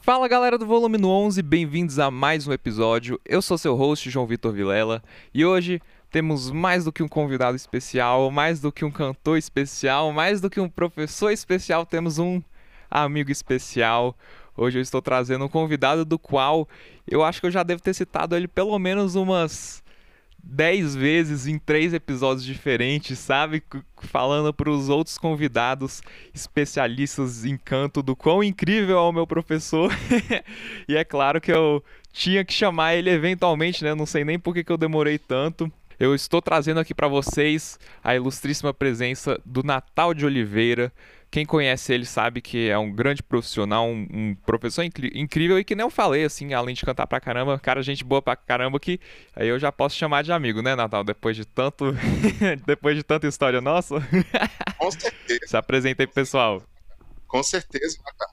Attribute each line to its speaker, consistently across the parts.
Speaker 1: Fala galera do Volume 11, bem-vindos a mais um episódio. Eu sou seu host, João Vitor Vilela, e hoje temos mais do que um convidado especial, mais do que um cantor especial, mais do que um professor especial, temos um amigo especial. Hoje eu estou trazendo um convidado do qual eu acho que eu já devo ter citado ele pelo menos umas 10 vezes em 3 episódios diferentes, sabe? Falando para os outros convidados especialistas em canto do quão incrível é o meu professor. E é claro que eu tinha que chamar ele eventualmente, né? Não sei nem por que eu demorei tanto. Eu estou trazendo aqui para vocês a ilustríssima presença do Natal de Oliveira. Quem conhece ele sabe que é um grande profissional, um professor incrível e que nem eu falei, assim, além de cantar pra caramba, cara, gente boa pra caramba, que aí eu já posso chamar de amigo, né, Natal? Depois de tanto, depois de tanta história nossa.
Speaker 2: Com certeza,
Speaker 1: Se apresenta aí, pessoal.
Speaker 2: com certeza, né, cara?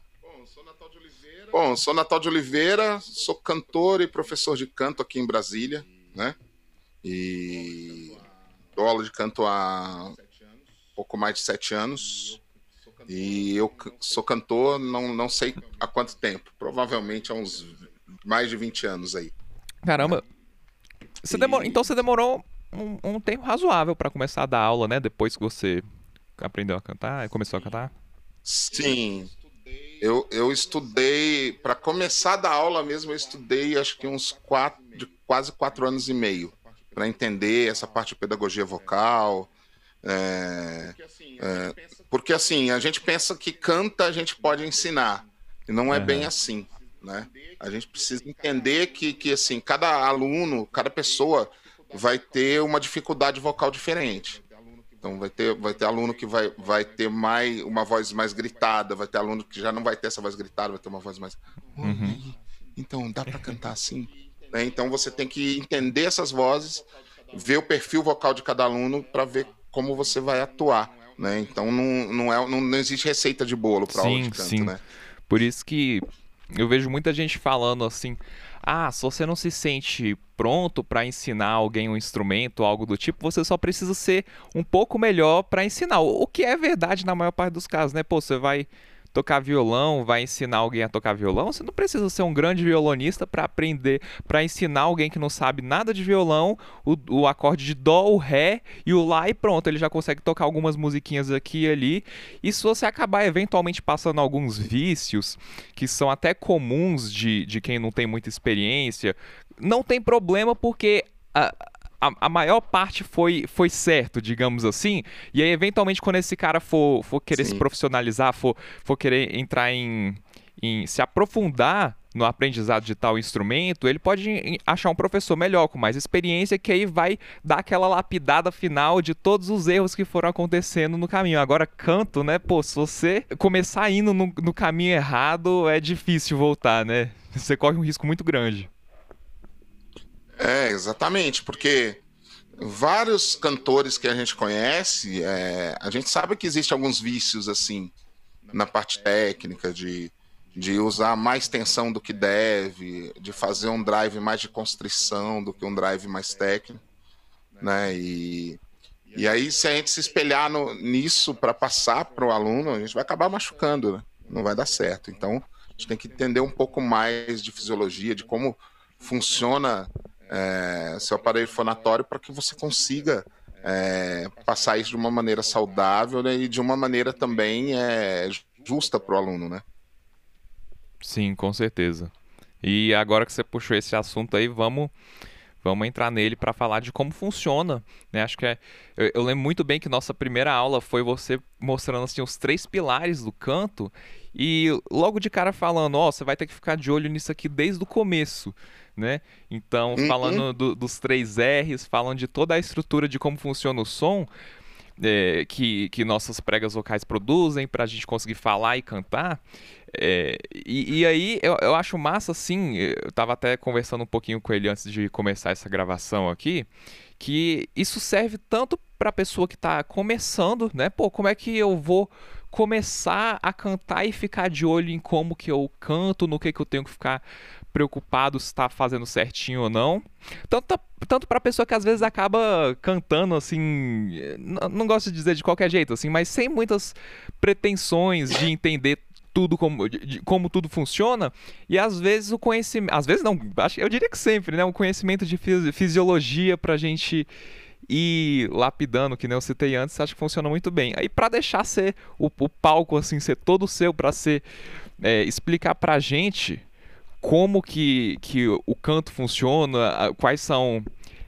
Speaker 2: Bom, sou Natal de Oliveira, sou cantor e professor de canto aqui em Brasília, né? E dou aula de canto há pouco mais de 7 anos. E eu sou cantor, não sei há quanto tempo, provavelmente há uns mais de 20 anos aí, né?
Speaker 1: Caramba, então
Speaker 2: E
Speaker 1: você demorou um tempo razoável pra começar a dar aula, né? Depois que você aprendeu a cantar, começou a cantar.
Speaker 2: sim, eu estudei, para começar a dar aula mesmo, eu estudei acho que quase 4 anos e meio, para entender essa parte de pedagogia vocal. é, Porque assim, a gente pensa que canta a gente pode ensinar, e não é bem
Speaker 1: Aham.
Speaker 2: assim, né? A gente precisa entender que assim, cada aluno, cada pessoa vai ter uma dificuldade vocal diferente. Então vai ter aluno que vai ter uma voz mais gritada, vai ter aluno que já não vai ter essa voz gritada, vai ter uma voz mais. Oi, e
Speaker 1: Uhum.
Speaker 2: aí? Então, dá para cantar assim? Né? Então você tem que entender essas vozes, ver o perfil vocal de cada aluno para ver como você vai atuar. Né? Então não existe receita de bolo para aula de
Speaker 1: Sim,
Speaker 2: canto,
Speaker 1: sim.
Speaker 2: né?
Speaker 1: Por isso que eu vejo muita gente falando assim: ah, se você não se sente pronto para ensinar alguém um instrumento, algo do tipo, você só precisa ser um pouco melhor para ensinar. O que é verdade na maior parte dos casos, né? Pô, você vai tocar violão, vai ensinar alguém a tocar violão, você não precisa ser um grande violonista para aprender, para ensinar alguém que não sabe nada de violão, o acorde de dó, o ré e o lá e pronto, ele já consegue tocar algumas musiquinhas aqui e ali. E se você acabar eventualmente passando alguns vícios que são até comuns de quem não tem muita experiência, não tem problema porque a maior parte foi certo, digamos assim. E aí, eventualmente, quando esse cara for querer se
Speaker 2: Sim.
Speaker 1: profissionalizar, for querer entrar em se aprofundar no aprendizado de tal instrumento, ele pode achar um professor melhor, com mais experiência, que aí vai dar aquela lapidada final de todos os erros que foram acontecendo no caminho. Agora, canto, né? Pô, se você começar indo no caminho errado, é difícil voltar, né? Você corre um risco muito grande.
Speaker 2: Exatamente, porque vários cantores que a gente conhece, a gente sabe que existem alguns vícios assim na parte técnica de usar mais tensão do que deve, de fazer um drive mais de constrição do que um drive mais técnico, né? E aí, se a gente se espelhar nisso para passar para o aluno, a gente vai acabar machucando, né? Não vai dar certo. Então, a gente tem que entender um pouco mais de fisiologia, de como funciona seu aparelho fonatório para que você consiga passar isso de uma maneira saudável, né, e de uma maneira também justa para o aluno, né?
Speaker 1: Sim, com certeza. E agora que você puxou esse assunto aí, vamos entrar nele para falar de como funciona, né? Acho que eu lembro muito bem que nossa primeira aula foi você mostrando assim os 3 pilares do canto e logo de cara falando, ó, você vai ter que ficar de olho nisso aqui desde o começo, né? Então,
Speaker 2: Uhum.
Speaker 1: falando dos 3 R's, falando de toda a estrutura de como funciona o som, que nossas pregas vocais produzem para a gente conseguir falar e cantar. E aí eu acho massa assim, eu tava até conversando um pouquinho com ele antes de começar essa gravação aqui, que isso serve tanto para pessoa que tá começando, né? Pô, como é que eu vou começar a cantar e ficar de olho em como que eu canto, no que eu tenho que ficar preocupado se está fazendo certinho ou não. Tanto para pessoa que às vezes acaba cantando assim, não gosto de dizer de qualquer jeito assim, mas sem muitas pretensões de entender tudo de como tudo funciona, e às vezes o conhecimento, às vezes não, eu diria que sempre, né, um conhecimento de fisiologia pra gente ir lapidando, que nem eu citei antes, acho que funciona muito bem. Aí pra deixar ser o palco assim, ser todo seu, pra ser explicar pra gente como que o canto funciona, quais são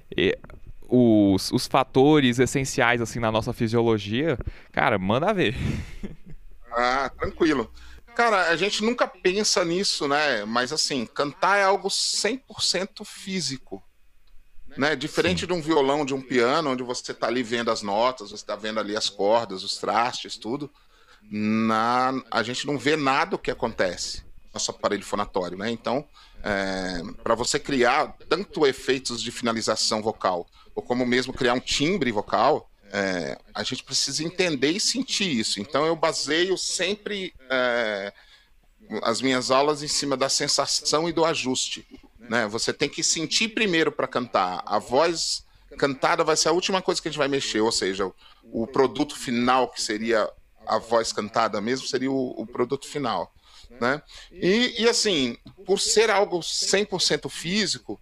Speaker 1: os fatores essenciais assim na nossa fisiologia, cara, manda ver.
Speaker 2: Ah, tranquilo. Cara, a gente nunca pensa nisso, né? Mas assim, cantar é algo 100% físico, né? Diferente
Speaker 1: Sim.
Speaker 2: de um violão, de um piano, onde você tá ali vendo as notas, você tá vendo ali as cordas, os trastes, tudo. A gente não vê nada o que acontece no nosso aparelho fonatório, né? Então, para você criar tanto efeitos de finalização vocal, ou como mesmo criar um timbre vocal, a gente precisa entender e sentir isso. Então, eu baseio sempre as minhas aulas em cima da sensação e do ajuste, né? Você tem que sentir primeiro para cantar. A voz cantada vai ser a última coisa que a gente vai mexer, ou seja, o produto final, que seria a voz cantada mesmo, seria o produto final, né? E assim, por ser algo 100% físico,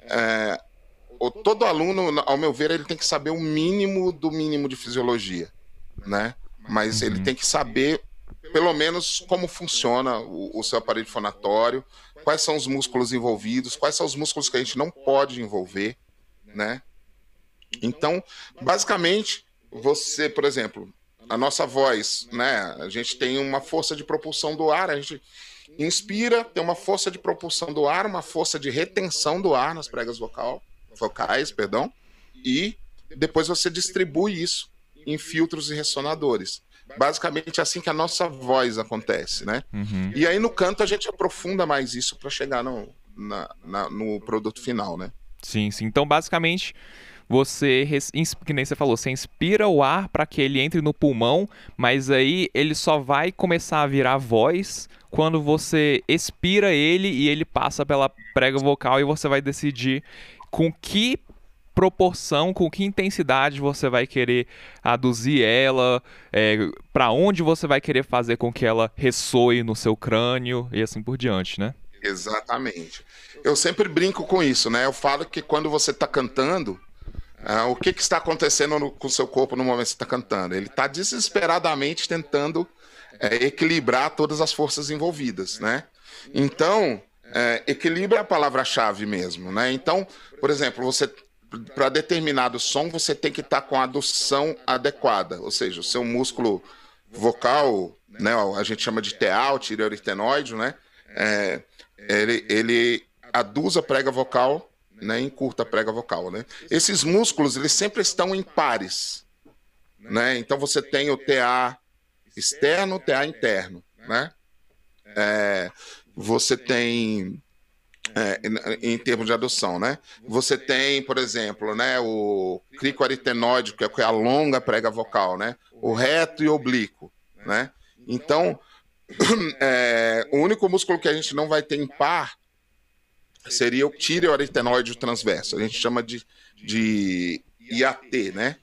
Speaker 2: todo aluno, ao meu ver, ele tem que saber o mínimo do mínimo de fisiologia, né? Mas ele tem que saber, pelo menos, como funciona o seu aparelho fonatório, quais são os músculos envolvidos, quais são os músculos que a gente não pode envolver, né? Então, basicamente, você, por exemplo, a nossa voz, né? A gente tem uma força de propulsão do ar, a gente inspira, tem uma força de propulsão do ar, uma força de retenção do ar nas pregas vocais, perdão, e depois você distribui isso em filtros e ressonadores. Basicamente é assim que a nossa voz acontece, né? E aí no canto a gente aprofunda mais isso para chegar no produto final, né?
Speaker 1: Sim, sim. Então, basicamente, você, que nem você falou, você inspira o ar para que ele entre no pulmão, mas aí ele só vai começar a virar voz quando você expira ele e ele passa pela prega vocal e você vai decidir com que proporção, com que intensidade você vai querer aduzir ela, para onde você vai querer fazer com que ela ressoe no seu crânio e assim por diante, né?
Speaker 2: Exatamente. Eu sempre brinco com isso, né? Eu falo que quando você está cantando, o que está acontecendo com o seu corpo no momento que você está cantando? Ele está desesperadamente tentando equilibrar todas as forças envolvidas, né? Então, equilíbrio é a palavra-chave mesmo, né? Então, por exemplo, para determinado som, você tem que estar com a adução adequada, ou seja, o seu músculo vocal, né? A gente chama de TA, o tireoaritenoide, né? Ele aduz a prega vocal, né, encurta a prega vocal, né? Esses músculos, eles sempre estão em pares, né? Então você tem o TA externo, o TA interno, né? Você tem, em termos de adução, né? Você tem, por exemplo, né, o cricoaritenoide, que é a longa prega vocal, né? O reto e oblíquo, né? Então, o único músculo que a gente não vai ter em par seria o tireoaritenoide transverso. A gente chama de IAT, né?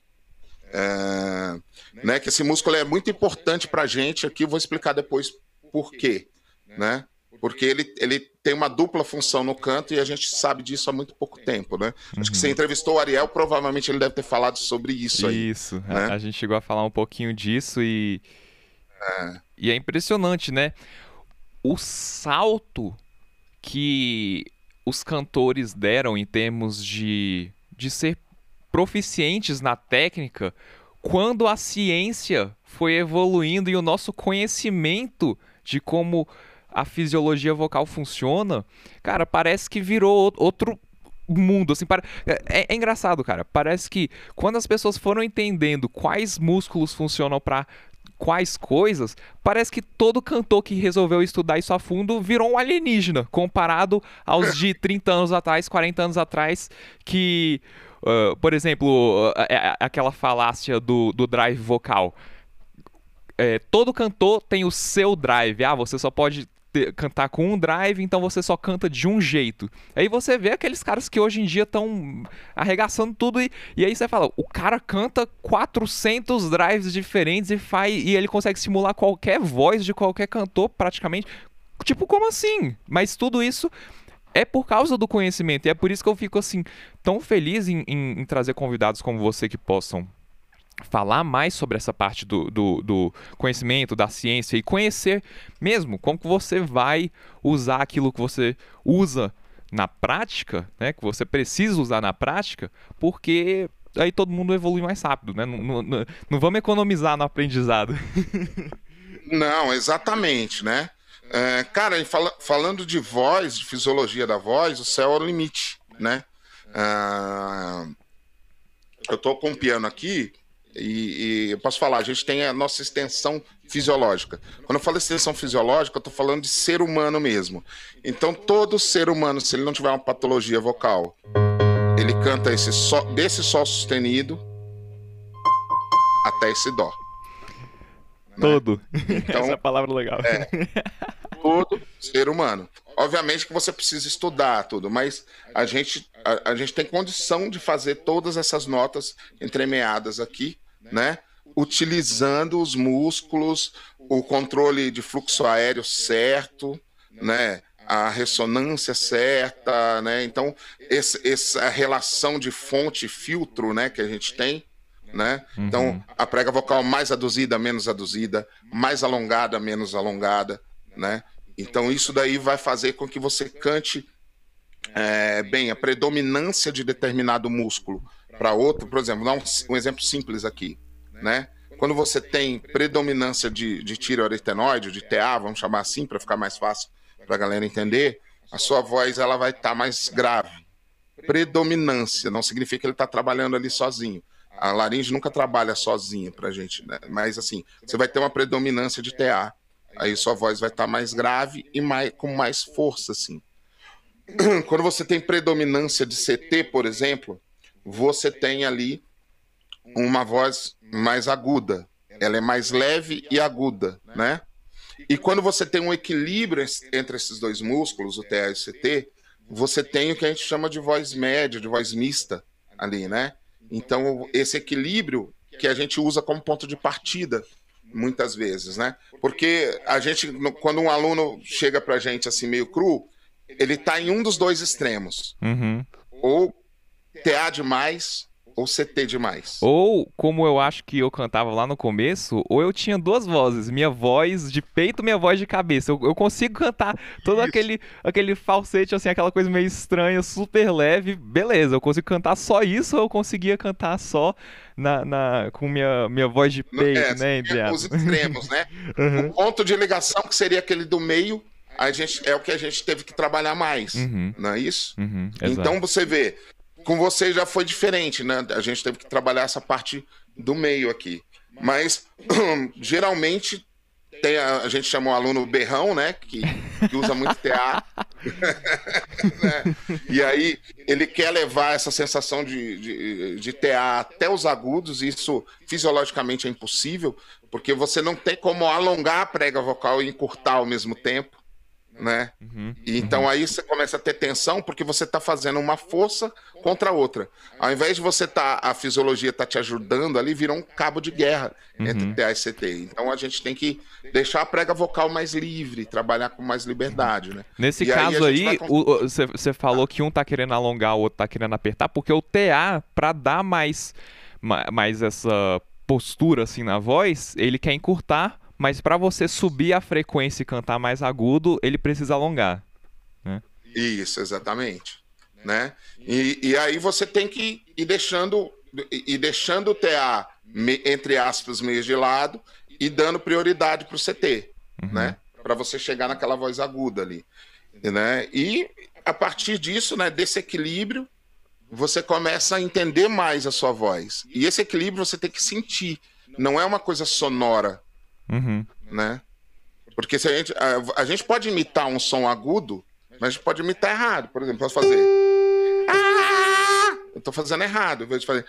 Speaker 2: Que esse músculo é muito importante para a gente. Aqui eu vou explicar depois por quê, né? Porque ele tem uma dupla função no canto e a gente sabe disso há muito pouco tempo, né? Acho que você entrevistou o Ariel, provavelmente ele deve ter falado sobre isso aí.
Speaker 1: Isso,
Speaker 2: né?
Speaker 1: a gente chegou a falar um pouquinho disso e é impressionante, né? O salto que os cantores deram em termos de ser proficientes na técnica quando a ciência foi evoluindo e o nosso conhecimento de como a fisiologia vocal funciona, cara, parece que virou outro mundo, assim, é engraçado, cara, parece que quando as pessoas foram entendendo quais músculos funcionam para quais coisas, parece que todo cantor que resolveu estudar isso a fundo virou um alienígena, comparado aos de 30 anos atrás, 40 anos atrás, que, por exemplo, aquela falácia do drive vocal. Todo cantor tem o seu drive. Você só pode cantar com um drive, então você só canta de um jeito. Aí você vê aqueles caras que hoje em dia estão arregaçando tudo e aí você fala, o cara canta 400 drives diferentes e ele consegue simular qualquer voz de qualquer cantor praticamente. Tipo, como assim? Mas tudo isso é por causa do conhecimento, e é por isso que eu fico assim tão feliz em trazer convidados como você que possam falar mais sobre essa parte do conhecimento, da ciência e conhecer mesmo como que você vai usar aquilo que você usa na prática, né, que você precisa usar na prática, porque aí todo mundo evolui mais rápido, né? Não vamos economizar no aprendizado.
Speaker 2: Não, exatamente, né? Cara, falando de voz, de fisiologia da voz, o céu é o limite, né? Eu tô com um piano aqui e eu posso falar, a gente tem a nossa extensão fisiológica. Quando eu falo extensão fisiológica, eu tô falando de ser humano mesmo. Então, todo ser humano, se ele não tiver uma patologia vocal, ele canta desse sol sustenido até esse dó.
Speaker 1: Todo.
Speaker 2: Então,
Speaker 1: essa é a palavra legal.
Speaker 2: Todo ser humano. Obviamente que você precisa estudar tudo, mas a gente tem condição de fazer todas essas notas entremeadas aqui, né? Utilizando os músculos, o controle de fluxo aéreo certo, né? A ressonância certa, né? Então, essa relação de fonte e filtro, né, que a gente tem, né? Então, a prega vocal mais aduzida, menos aduzida, mais alongada, menos alongada, né? Então isso daí vai fazer com que você cante bem a predominância de determinado músculo para outro. Por exemplo, vou dar um exemplo simples aqui, né? Quando você tem predominância de tireoaritenoide, de TA, vamos chamar assim para ficar mais fácil para a galera entender, a sua voz ela vai estar mais grave. Predominância não significa que ele está trabalhando ali sozinho. A laringe nunca trabalha sozinha para a gente, né? Mas assim, você vai ter uma predominância de TA. Aí sua voz vai estar mais grave e com mais força, assim. Quando você tem predominância de CT, por exemplo, você tem ali uma voz mais aguda. Ela é mais leve e aguda, né? E quando você tem um equilíbrio entre esses dois músculos, o TA e o CT, você tem o que a gente chama de voz média, de voz mista ali, né? Então, esse equilíbrio que a gente usa como ponto de partida muitas vezes, né? Porque a gente, quando um aluno chega pra gente assim meio cru, ele tá em um dos dois extremos. Ou TA demais, ou CT demais.
Speaker 1: Ou, como eu acho que eu cantava lá no começo, ou eu tinha duas vozes, minha voz de peito, minha voz de cabeça. Eu consigo cantar todo aquele falsete, assim, aquela coisa meio estranha, super leve, beleza. Eu consigo cantar só isso, ou eu conseguia cantar só com minha voz de peito, né?
Speaker 2: Os extremos, né? O ponto de ligação, que seria aquele do meio, é o que a gente teve que trabalhar mais, não é isso? Então você vê, com você já foi diferente, né? A gente teve que trabalhar essa parte do meio aqui. Mas, geralmente, a gente chama o aluno berrão, né? Que usa muito TA. Né? E aí, ele quer levar essa sensação de TA até os agudos, e isso fisiologicamente é impossível, porque você não tem como alongar a prega vocal e encurtar ao mesmo tempo, né? E então aí você começa a ter tensão porque você está fazendo uma força contra a outra. Ao invés de a fisiologia tá te ajudando ali, vira um cabo de guerra entre TA e CT. Então a gente tem que deixar a prega vocal mais livre, trabalhar com mais liberdade, né?
Speaker 1: Nesse caso aí, você falou que um tá querendo alongar, o outro tá querendo apertar, porque o TA, para dar mais essa postura assim na voz, ele quer encurtar. Mas para você subir a frequência e cantar mais agudo, ele precisa alongar, né?
Speaker 2: Isso, exatamente, né? E aí você tem que ir deixando o TA, entre aspas, meio de lado, e dando prioridade para o CT, né? Para você chegar naquela voz aguda ali, né? E a partir disso, né, desse equilíbrio, você começa a entender mais a sua voz. E esse equilíbrio você tem que sentir. Não é uma coisa sonora, né? Porque se a gente pode imitar um som agudo, mas a gente pode imitar errado. Por exemplo, posso fazer eu tô fazendo errado, ao invés de fazer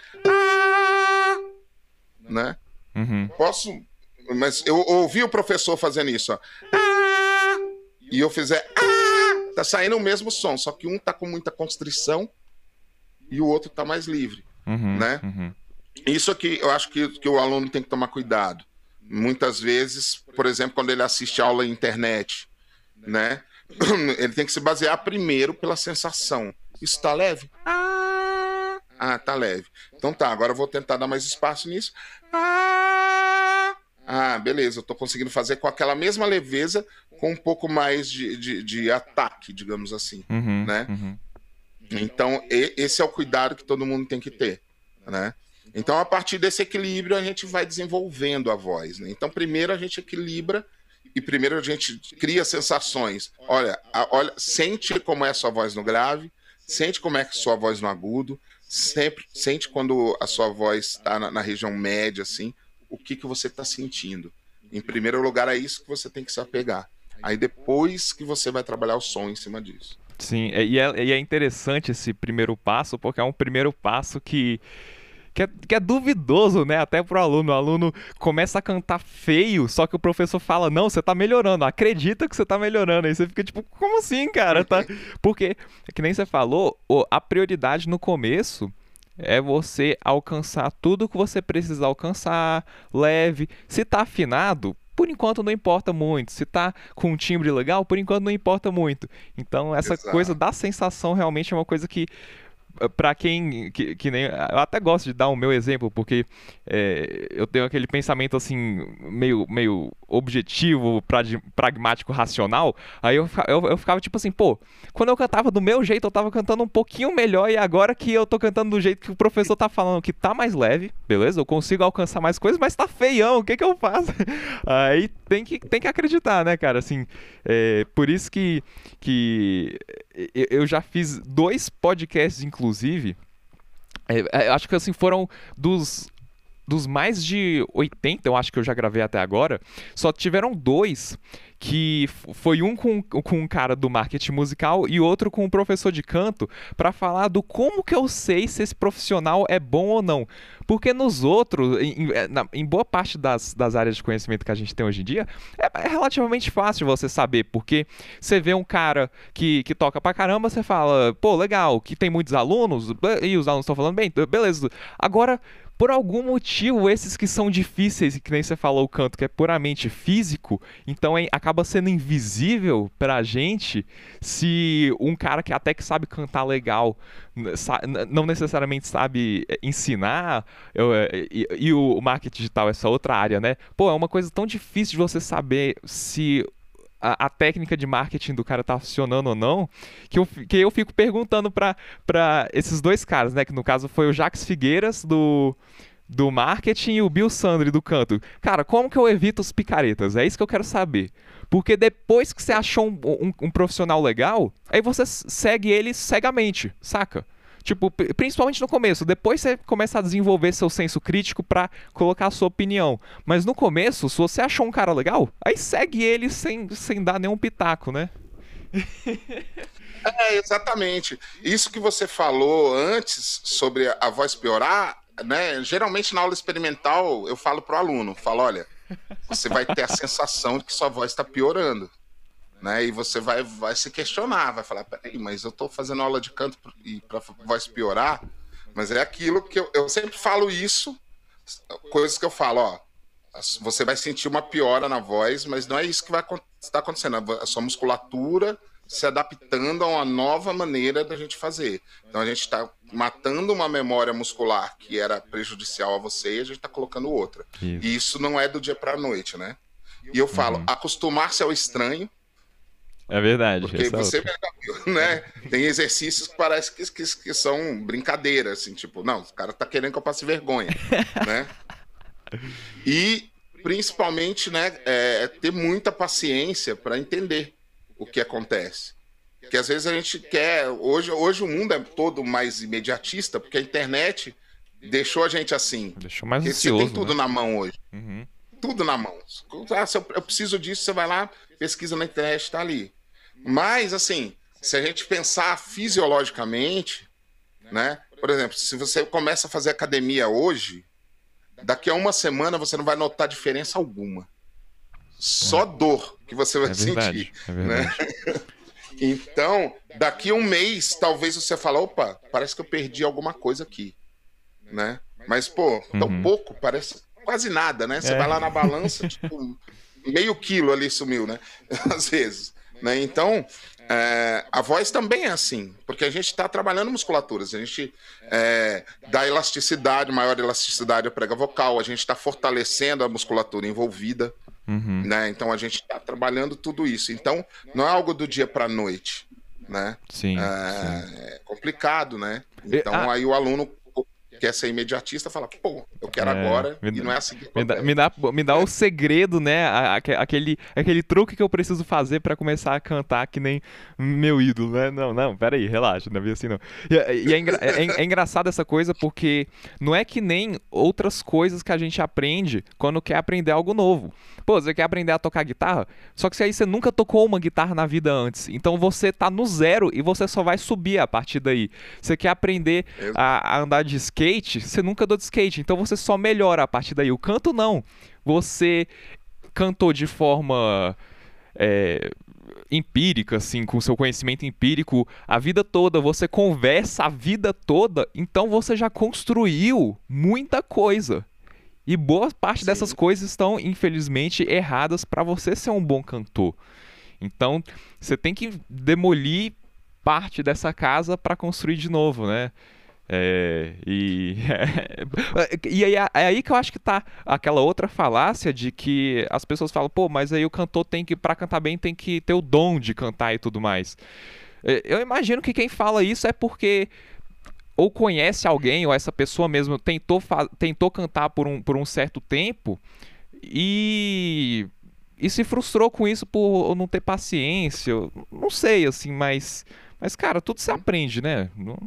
Speaker 2: né? Posso, mas eu ouvi o professor fazendo isso, ó. e eu fizer tá saindo o mesmo som, só que um tá com muita constrição e o outro tá mais livre, né? Isso aqui eu acho que o aluno tem que tomar cuidado. Muitas vezes, por exemplo, quando ele assiste aula na internet, né? Ele tem que se basear primeiro pela sensação. Isso tá leve? Tá leve. Então tá, agora eu vou tentar dar mais espaço nisso. Beleza, eu tô conseguindo fazer com aquela mesma leveza, com um pouco mais de ataque, digamos assim, né? Então, esse é o cuidado que todo mundo tem que ter, né? Então, a partir desse equilíbrio, a gente vai desenvolvendo a voz, né? Então, primeiro a gente equilibra e primeiro a gente cria sensações. Olha, sente como é a sua voz no grave, sente como é a sua voz no agudo, sente quando a sua voz está na região média, assim, o que você está sentindo. Em primeiro lugar, é isso que você tem que se apegar. Aí depois que você vai trabalhar o som em cima disso.
Speaker 1: Sim, e é interessante esse primeiro passo, porque é um primeiro passo que é duvidoso, né? Até pro aluno. O aluno começa a cantar feio, só que o professor fala, não, você tá melhorando, acredita que você tá melhorando. Aí você fica tipo, como assim, cara? Tá? Porque, que nem você falou, a prioridade no começo é você alcançar tudo que você precisa alcançar, leve. Se tá afinado, por enquanto não importa muito. Se tá com um timbre legal, por enquanto não importa muito. Então, essa coisa da sensação realmente é uma coisa que pra quem que nem eu até gosto de dar o meu exemplo porque eu tenho aquele pensamento assim meio objetivo, pragmático, racional. Aí eu ficava tipo assim, pô, quando eu cantava do meu jeito eu tava cantando um pouquinho melhor, e agora que eu tô cantando do jeito que o professor tá falando que tá mais leve, beleza, eu consigo alcançar mais coisas, mas tá feião, o que eu faço? Aí tem que acreditar, né, cara, assim, por isso que eu já fiz 2 podcasts, inclusive, acho que assim foram dos mais de 80, eu acho que eu já gravei até agora, só tiveram 2 que foi um com um cara do marketing musical e outro com um professor de canto, para falar do como que eu sei se esse profissional é bom ou não. Porque nos outros, em boa parte das áreas de conhecimento que a gente tem hoje em dia, é relativamente fácil você saber, porque você vê um cara que toca pra caramba, você fala, pô, legal, que tem muitos alunos, e os alunos estão falando bem, beleza. Agora, por algum motivo, esses que são difíceis, e que nem você falou, o canto que é puramente físico, então acaba sendo invisível pra gente se um cara que até que sabe cantar legal, não necessariamente sabe ensinar, e o marketing digital, essa outra área, né? Pô, é uma coisa tão difícil de você saber se a técnica de marketing do cara tá funcionando ou não, que eu fico perguntando pra esses 2 caras, né? Que no caso foi o Jax Figueiras, do marketing, e o Bill Sandri, do canto. Cara, como que eu evito os picaretas? É isso que eu quero saber. Porque depois que você achou um profissional legal, aí você segue ele cegamente, saca? Tipo, principalmente no começo. Depois você começa a desenvolver seu senso crítico pra colocar a sua opinião. Mas no começo, se você achou um cara legal, aí segue ele sem dar nenhum pitaco, né?
Speaker 2: Exatamente. Isso que você falou antes sobre a voz piorar, né? Geralmente na aula experimental eu falo pro aluno, falo, olha, você vai ter a sensação de que sua voz está piorando. Né? E você vai se questionar, vai falar, peraí, mas eu tô fazendo aula de canto e para voz piorar, mas é aquilo que eu sempre falo isso, coisas que eu falo, ó, você vai sentir uma piora na voz, mas não é isso que vai estar acontecendo, a sua musculatura se adaptando a uma nova maneira da gente fazer. Então a gente está matando uma memória muscular que era prejudicial a você e a gente está colocando outra. Isso. E isso não é do dia para a noite, né? E eu falo, acostumar-se ao estranho.
Speaker 1: É verdade.
Speaker 2: Porque você, né, tem exercícios que parece que são brincadeira, assim, tipo, não, o cara tá querendo que eu passe vergonha, né? E, principalmente, né, ter muita paciência para entender o que acontece. Porque às vezes a gente quer... Hoje o mundo é todo mais imediatista, porque a internet deixou a gente assim.
Speaker 1: Deixou mais ansioso,
Speaker 2: você tem tudo,
Speaker 1: né?
Speaker 2: Na mão hoje. Tudo na mão. Se eu preciso disso, você vai lá, pesquisa na internet, tá ali. Mas, assim, se a gente pensar fisiologicamente, né? Por exemplo, se você começa a fazer academia hoje, daqui a uma semana você não vai notar diferença alguma. só dor que você vai sentir.
Speaker 1: É verdade.
Speaker 2: Né? Então, daqui a um mês, talvez você fale, opa, parece que eu perdi alguma coisa aqui, né? Mas, pô, tão pouco, parece quase nada, né? Você vai lá na balança, tipo, meio quilo ali sumiu, né? Às vezes, né? Então, a voz também é assim, porque a gente está trabalhando musculaturas, a gente dá elasticidade, maior elasticidade à prega vocal, a gente está fortalecendo a musculatura envolvida, né? Então a gente está trabalhando tudo isso. Então não é algo do dia para a noite, né?
Speaker 1: Sim,
Speaker 2: é complicado, né? Então aí o aluno quer ser imediatista, fala, pô, eu quero agora, e não é assim que acontece.
Speaker 1: Me dá o segredo, né? Aquele truque que eu preciso fazer pra começar a cantar que nem meu ídolo, né? Não, peraí, relaxa, não é bem assim não. E é engraçado essa coisa porque não é que nem outras coisas que a gente aprende quando quer aprender algo novo. Pô, você quer aprender a tocar guitarra? Só que aí você nunca tocou uma guitarra na vida antes. Então você tá no zero e você só vai subir a partir daí. Você quer aprender a andar de skate? Você nunca andou de skate. Então você só melhora a partir daí. O canto não. Você cantou de forma empírica, assim, com seu conhecimento empírico a vida toda. Você conversa a vida toda. Então você já construiu muita coisa. E boa parte dessas coisas estão, infelizmente, erradas para você ser um bom cantor. Então, você tem que demolir parte dessa casa para construir de novo, né? E aí, é aí que eu acho que tá aquela outra falácia de que as pessoas falam, pô, mas aí o cantor para cantar bem, tem que ter o dom de cantar e tudo mais. Eu imagino que quem fala isso é porque ou conhece alguém, ou essa pessoa mesmo tentou cantar por um certo tempo e se frustrou com isso por não ter paciência. Não sei, assim, mas cara, tudo se aprende, né?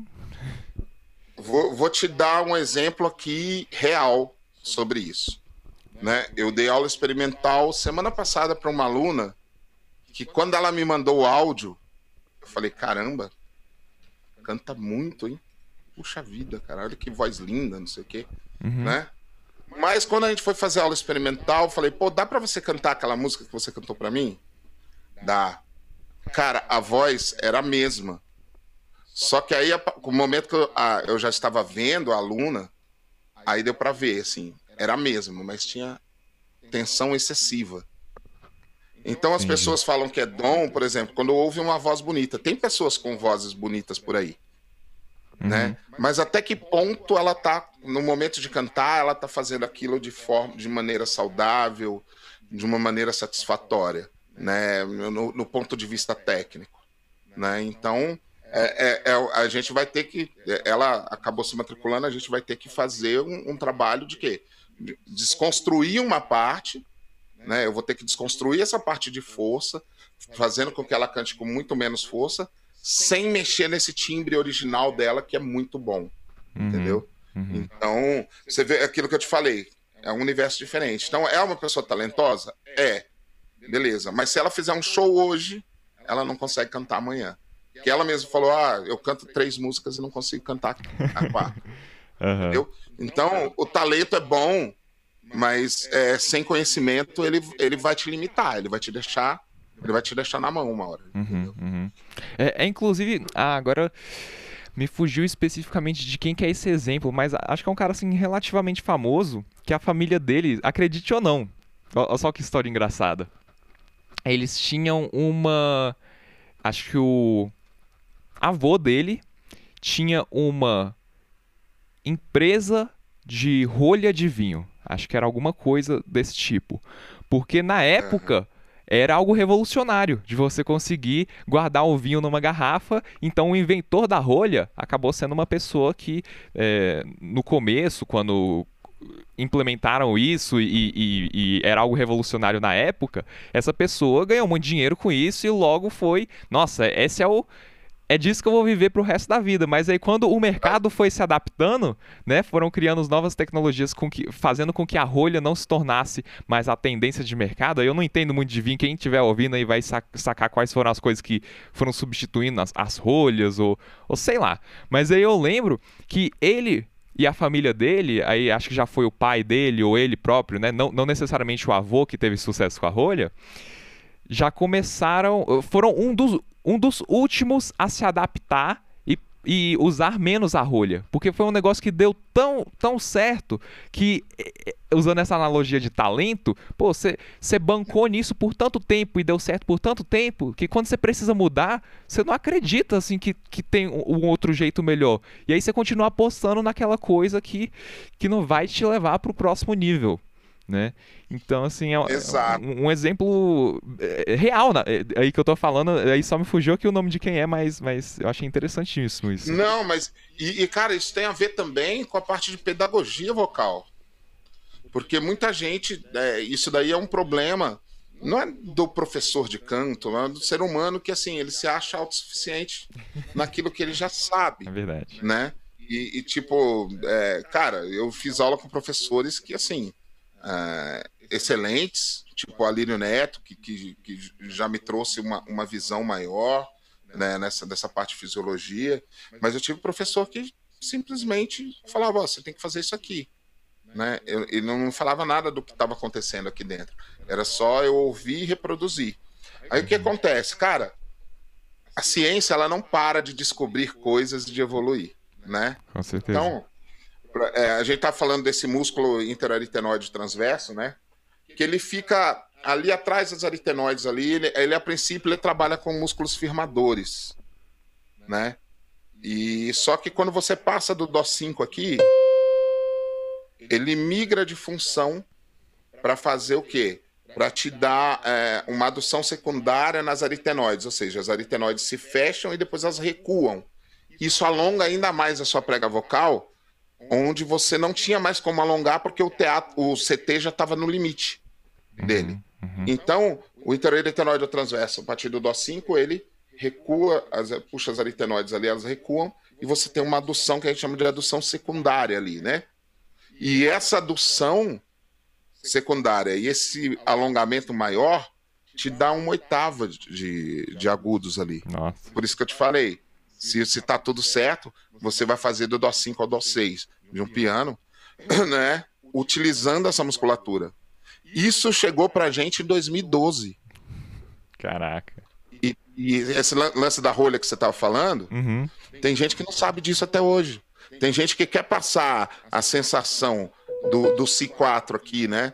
Speaker 2: Vou te dar um exemplo aqui real sobre isso. Né? Eu dei aula experimental semana passada para uma aluna que quando ela me mandou o áudio, eu falei, caramba, canta muito, hein? Puxa vida, cara, olha que voz linda, não sei o quê, né? Mas quando a gente foi fazer aula experimental, eu falei, pô, dá pra você cantar aquela música que você cantou pra mim? Dá. Cara, a voz era a mesma. Só que aí, no momento que eu já estava vendo a aluna, aí deu pra ver, assim, era a mesma, mas tinha tensão excessiva. Então as pessoas falam que é dom, por exemplo, quando ouve uma voz bonita. Tem pessoas com vozes bonitas por aí. Né? Mas até que ponto ela tá, no momento de cantar, ela tá fazendo aquilo de maneira saudável, de uma maneira satisfatória, né? No ponto de vista técnico, né? Então, a gente vai ter que, ela acabou se matriculando, a gente vai ter que fazer um trabalho de quê? Desconstruir uma parte, né? Eu vou ter que desconstruir essa parte de força, fazendo com que ela cante com muito menos força, sem mexer nesse timbre original dela, que é muito bom, entendeu? Então, você vê aquilo que eu te falei, é um universo diferente. Então, é uma pessoa talentosa? Beleza. Mas se ela fizer um show hoje, ela não consegue cantar amanhã. Que ela mesma falou, eu canto 3 músicas e não consigo cantar a 4. Entendeu? Então, o talento é bom, mas sem conhecimento, ele vai te limitar, ele vai te deixar na mão uma hora.
Speaker 1: Inclusive, agora me fugiu especificamente de quem que é esse exemplo, mas acho que é um cara assim relativamente famoso, que a família dele, acredite ou não, olha só que história engraçada. Eles tinham acho que o avô dele tinha uma empresa de rolha de vinho. Acho que era alguma coisa desse tipo. Porque na época era algo revolucionário de você conseguir guardar o vinho numa garrafa. Então o inventor da rolha acabou sendo uma pessoa que no começo, quando implementaram isso e era algo revolucionário na época, essa pessoa ganhou muito dinheiro com isso e logo foi, nossa, esse é disso que eu vou viver pro resto da vida. Mas aí quando o mercado foi se adaptando, né, foram criando novas tecnologias fazendo com que a rolha não se tornasse mais a tendência de mercado. Eu não entendo muito de vinho, quem estiver ouvindo aí vai sacar quais foram as coisas que foram substituindo as rolhas ou sei lá. Mas aí eu lembro que ele E a família dele, aí acho que já foi o pai dele ou ele próprio, né? Não necessariamente o avô que teve sucesso com a rolha, já começaram, foram um dos últimos a se adaptar e usar menos a rolha. Porque foi um negócio que deu tão certo que, usando essa analogia de talento, pô, você bancou nisso por tanto tempo e deu certo por tanto tempo que quando você precisa mudar, você não acredita assim que tem um outro jeito melhor. E aí você continua apostando naquela coisa que não vai te levar pro próximo nível, né? Então, assim, é
Speaker 2: Exato.
Speaker 1: um exemplo real, aí que eu tô falando, aí só me fugiu aqui o nome de quem é, mas eu achei interessantíssimo isso.
Speaker 2: Não, mas. Cara, isso tem a ver também com a parte de pedagogia vocal. Porque muita gente. Isso daí é um problema. Não é do professor de canto, é do ser humano que, assim, ele se acha autossuficiente naquilo que ele já sabe,
Speaker 1: É verdade.
Speaker 2: né? Tipo, cara, eu fiz aula com professores que, assim, excelentes, tipo Alírio Neto, que já me trouxe uma visão maior, né, dessa parte de fisiologia, mas eu tive professor que simplesmente falava, você tem que fazer isso aqui, né? Ele não falava nada do que estava acontecendo aqui dentro, era só eu ouvir e reproduzir. Aí o que acontece? Cara, a ciência ela não para de descobrir coisas e de evoluir, né?
Speaker 1: Com certeza.
Speaker 2: Então, a gente tá falando desse músculo interaritenoide transverso, né? Que ele fica ali atrás das aritenoides ali, ele a princípio ele trabalha com músculos firmadores, né? E só que quando você passa do Dó5 aqui, ele migra de função para fazer o quê? Para te dar uma adução secundária nas aritenoides, ou seja, as aritenoides se fecham e depois elas recuam. Isso alonga ainda mais a sua prega vocal, onde você não tinha mais como alongar porque o CT já estava no limite dele. Então, o interaritenoide transverso, a partir do Dó5, ele recua, puxa as aritenoides ali, elas recuam, e você tem uma adução que a gente chama de adução secundária ali, né? E essa adução secundária e esse alongamento maior te dá uma oitava de agudos ali.
Speaker 1: Nossa.
Speaker 2: Por isso que eu te falei, se tá tudo certo, você vai fazer do Dó5 ao Dó6 de um piano, né? Utilizando essa musculatura. Isso chegou pra gente em 2012.
Speaker 1: Caraca.
Speaker 2: E esse lance da rolha que você tava falando, tem gente que não sabe disso até hoje. Tem gente que quer passar a sensação do C4 aqui, né?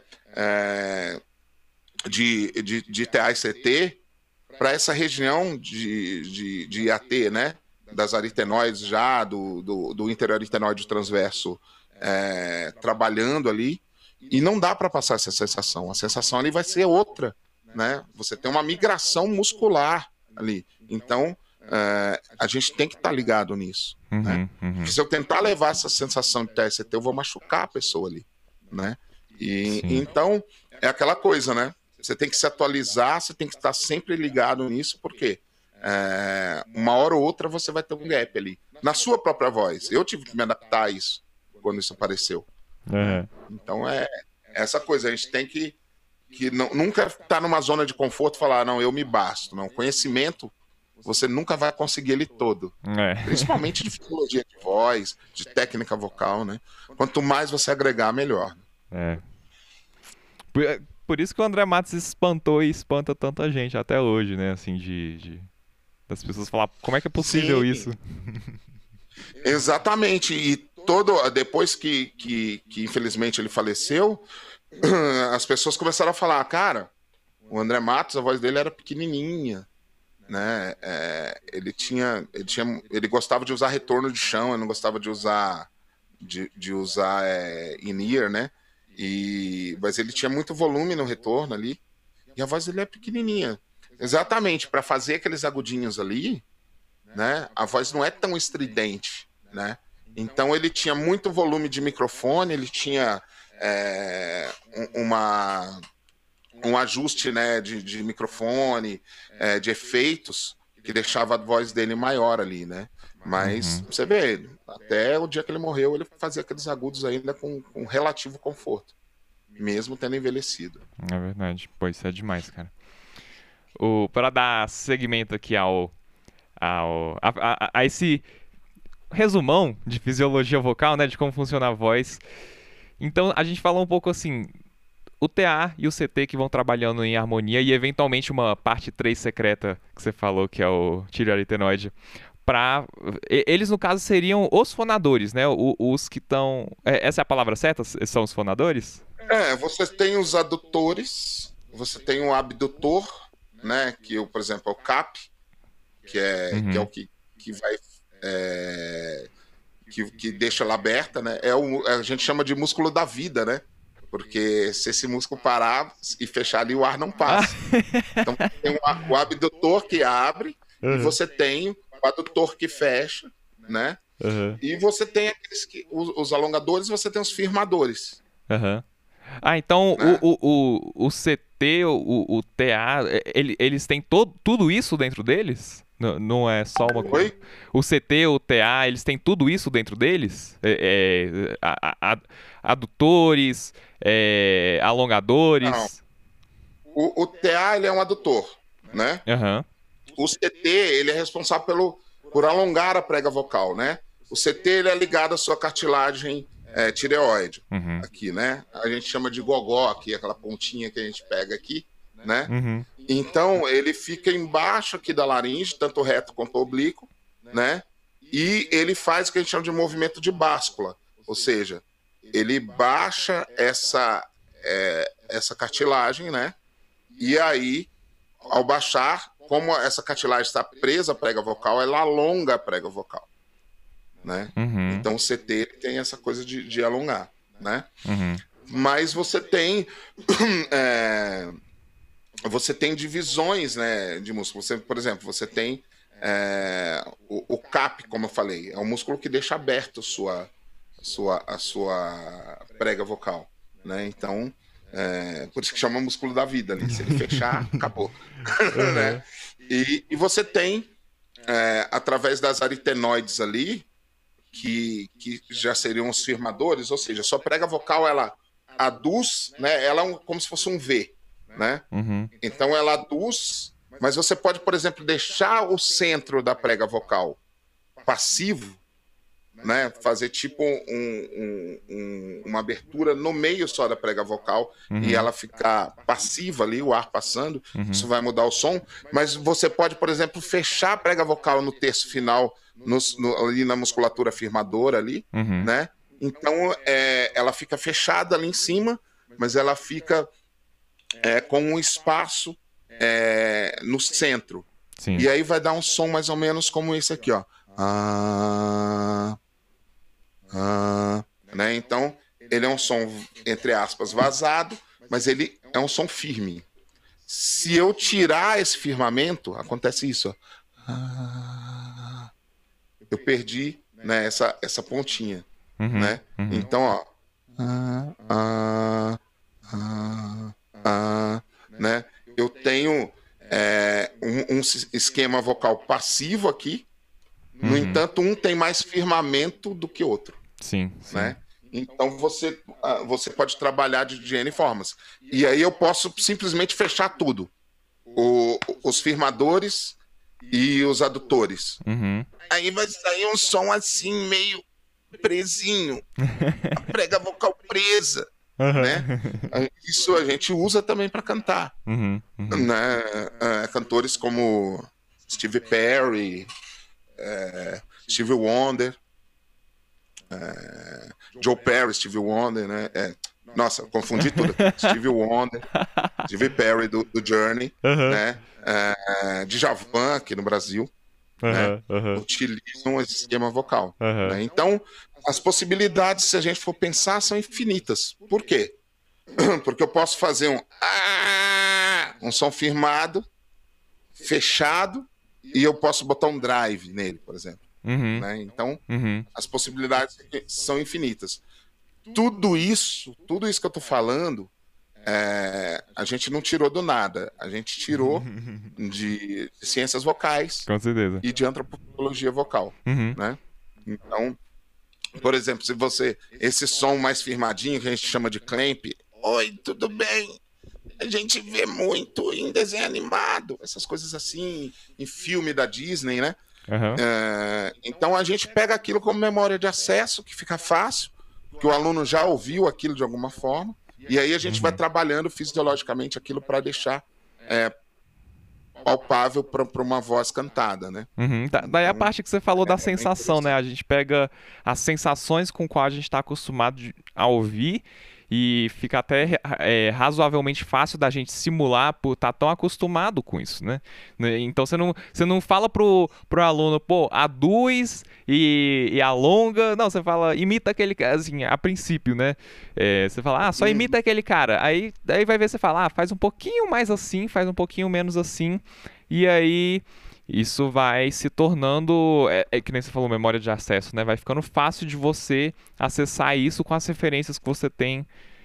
Speaker 2: De TA e CT para essa região de IAT, né? Das aritenoides já, do interaritenoide transverso trabalhando ali. E não dá para passar essa sensação. A sensação ali vai ser outra, né? Você tem uma migração muscular ali. Então, a gente tem que estar ligado nisso, né? Porque se eu tentar levar essa sensação de TST, eu vou machucar a pessoa ali, né? Então, é aquela coisa, né? Você tem que se atualizar, você tem que estar sempre ligado nisso, porque uma hora ou outra você vai ter um gap ali. Na sua própria voz. Eu tive que me adaptar a isso quando isso apareceu. Então essa coisa, a gente tem que nunca estar numa zona de conforto e falar, não, eu me basto. Não, conhecimento, você nunca vai conseguir ele todo. Principalmente de fisiologia de voz, de técnica vocal, né? Quanto mais você agregar, melhor.
Speaker 1: Por isso que o André Matos espantou e espanta tanta gente até hoje, né? Assim, das pessoas falar, como é que é possível isso?
Speaker 2: Exatamente. E depois que infelizmente ele faleceu, as pessoas começaram a falar, cara, o André Matos, a voz dele era pequenininha, né? Ele gostava de usar retorno de chão, ele não gostava de usar in-ear, né? Mas ele tinha muito volume no retorno ali, e a voz dele é pequenininha. Exatamente, para fazer aqueles agudinhos ali, né? A voz não é tão estridente, né? Então ele tinha muito volume de microfone, ele tinha um ajuste, né, de microfone, de efeitos, que deixava a voz dele maior ali, né? Mas você vê, até o dia que ele morreu, ele fazia aqueles agudos ainda com relativo conforto, mesmo tendo envelhecido.
Speaker 1: É verdade, pô, isso é demais, cara. Para dar segmento aqui a esse resumão de fisiologia vocal, né? De como funciona a voz. Então, a gente falou um pouco assim, o TA e o CT que vão trabalhando em harmonia e eventualmente uma parte 3 secreta que você falou, que é o tireoaritenoide. Eles, no caso, seriam os fonadores, né? Os que estão. Essa é a palavra certa? São os fonadores?
Speaker 2: Você tem os adutores, você tem o abdutor, né? Que, por exemplo, é o CAP, que é o que vai. Que deixa ela aberta, né? A gente chama de músculo da vida, né? Porque se esse músculo parar e fechar ali, o ar não passa. Então, tem o abdutor que abre, e você tem o adutor que fecha, né? E você tem os alongadores, você tem os firmadores.
Speaker 1: Então
Speaker 2: Né?
Speaker 1: o CT, o TA, eles têm tudo isso dentro deles? Não é só uma coisa. O CT, o TA, eles têm tudo isso dentro deles? Adutores, alongadores?
Speaker 2: Não. O TA, ele é um adutor, né? O CT, ele é responsável por alongar a prega vocal, né? O CT, ele é ligado à sua cartilagem tireoide, aqui, né? A gente chama de gogó aqui, aquela pontinha que a gente pega aqui, né? Então, ele fica embaixo aqui da laringe, tanto reto quanto oblíquo, né? E ele faz o que a gente chama de movimento de báscula, ou seja, ele baixa essa cartilagem, né? E aí, ao baixar, como essa cartilagem está presa à prega vocal, ela alonga a prega vocal, né? Então o CT tem essa coisa de alongar, né? Mas você tem divisões, né, de músculo. Por exemplo, você tem o CAP, como eu falei, é um músculo que deixa aberto a sua prega vocal, né? Então por isso que chama músculo da vida ali. Se ele fechar, acabou. Né? E você tem através das aritenoides ali, que já seriam os firmadores, ou seja, sua prega vocal ela aduz, né? Ela é como se fosse um V, né? Então ela aduz, mas você pode, por exemplo, deixar o centro da prega vocal passivo, né? Fazer tipo uma abertura no meio só da prega vocal e ela ficar passiva ali, o ar passando, isso vai mudar o som, mas você pode, por exemplo, fechar a prega vocal no terço final, ali na musculatura firmadora ali, né? Então ela fica fechada ali em cima, mas ela fica com um espaço no centro.
Speaker 1: Sim.
Speaker 2: E aí vai dar um som mais ou menos como esse aqui, ó. Né? Então, ele é um som, entre aspas, vazado, mas ele é um som firme. Se eu tirar esse firmamento, acontece isso. Ó. Eu perdi, né, essa pontinha. Né? Então, ó. Né? Eu tenho um esquema vocal passivo aqui. No entanto, um tem mais firmamento do que outro.
Speaker 1: Sim.
Speaker 2: Né? Então você pode trabalhar de N formas. E aí eu posso simplesmente fechar tudo. Os firmadores e os adutores. Aí vai sair um som assim, meio presinho. A prega vocal presa. Né? Isso a gente usa também para cantar. Né? Cantores como Steve Perry, Stevie Wonder, Joe Perry, Stevie Wonder, né? Nossa, confundi tudo. Stevie Wonder, Stevie Perry do Journey, né? Djavan aqui no Brasil, né? Utilizam esse esquema vocal. Né? Então, as possibilidades, se a gente for pensar, são infinitas. Por quê? Porque eu posso fazer um som firmado, fechado, e eu posso botar um drive nele, por exemplo. Né? Então, as possibilidades são infinitas. Tudo isso que eu tô falando, a gente não tirou do nada. A gente tirou de ciências vocais.
Speaker 1: Com certeza.
Speaker 2: E de antropologia vocal. Né? Então, por exemplo, esse som mais firmadinho que a gente chama de clamp, oi, tudo bem? A gente vê muito em desenho animado, essas coisas assim, em filme da Disney, né?
Speaker 1: Aham.
Speaker 2: Então a gente pega aquilo como memória de acesso, que fica fácil, que o aluno já ouviu aquilo de alguma forma, e aí a gente vai trabalhando fisiologicamente aquilo para deixar palpável para uma voz cantada, né?
Speaker 1: Uhum. Daí a parte que você falou da sensação, né? A gente pega as sensações com quais a gente está acostumado a ouvir e fica até razoavelmente fácil da gente simular por estar tão acostumado com isso, né? Então você não fala pro aluno, pô, aduz e alonga. Não, você fala, imita aquele cara, assim, a princípio, né? Você fala, só imita aquele cara. Aí vai ver, você fala, faz um pouquinho mais assim, faz um pouquinho menos assim. E aí isso vai se tornando, que nem você falou, memória de acesso, né? Vai ficando fácil de você acessar isso com as referências que você tem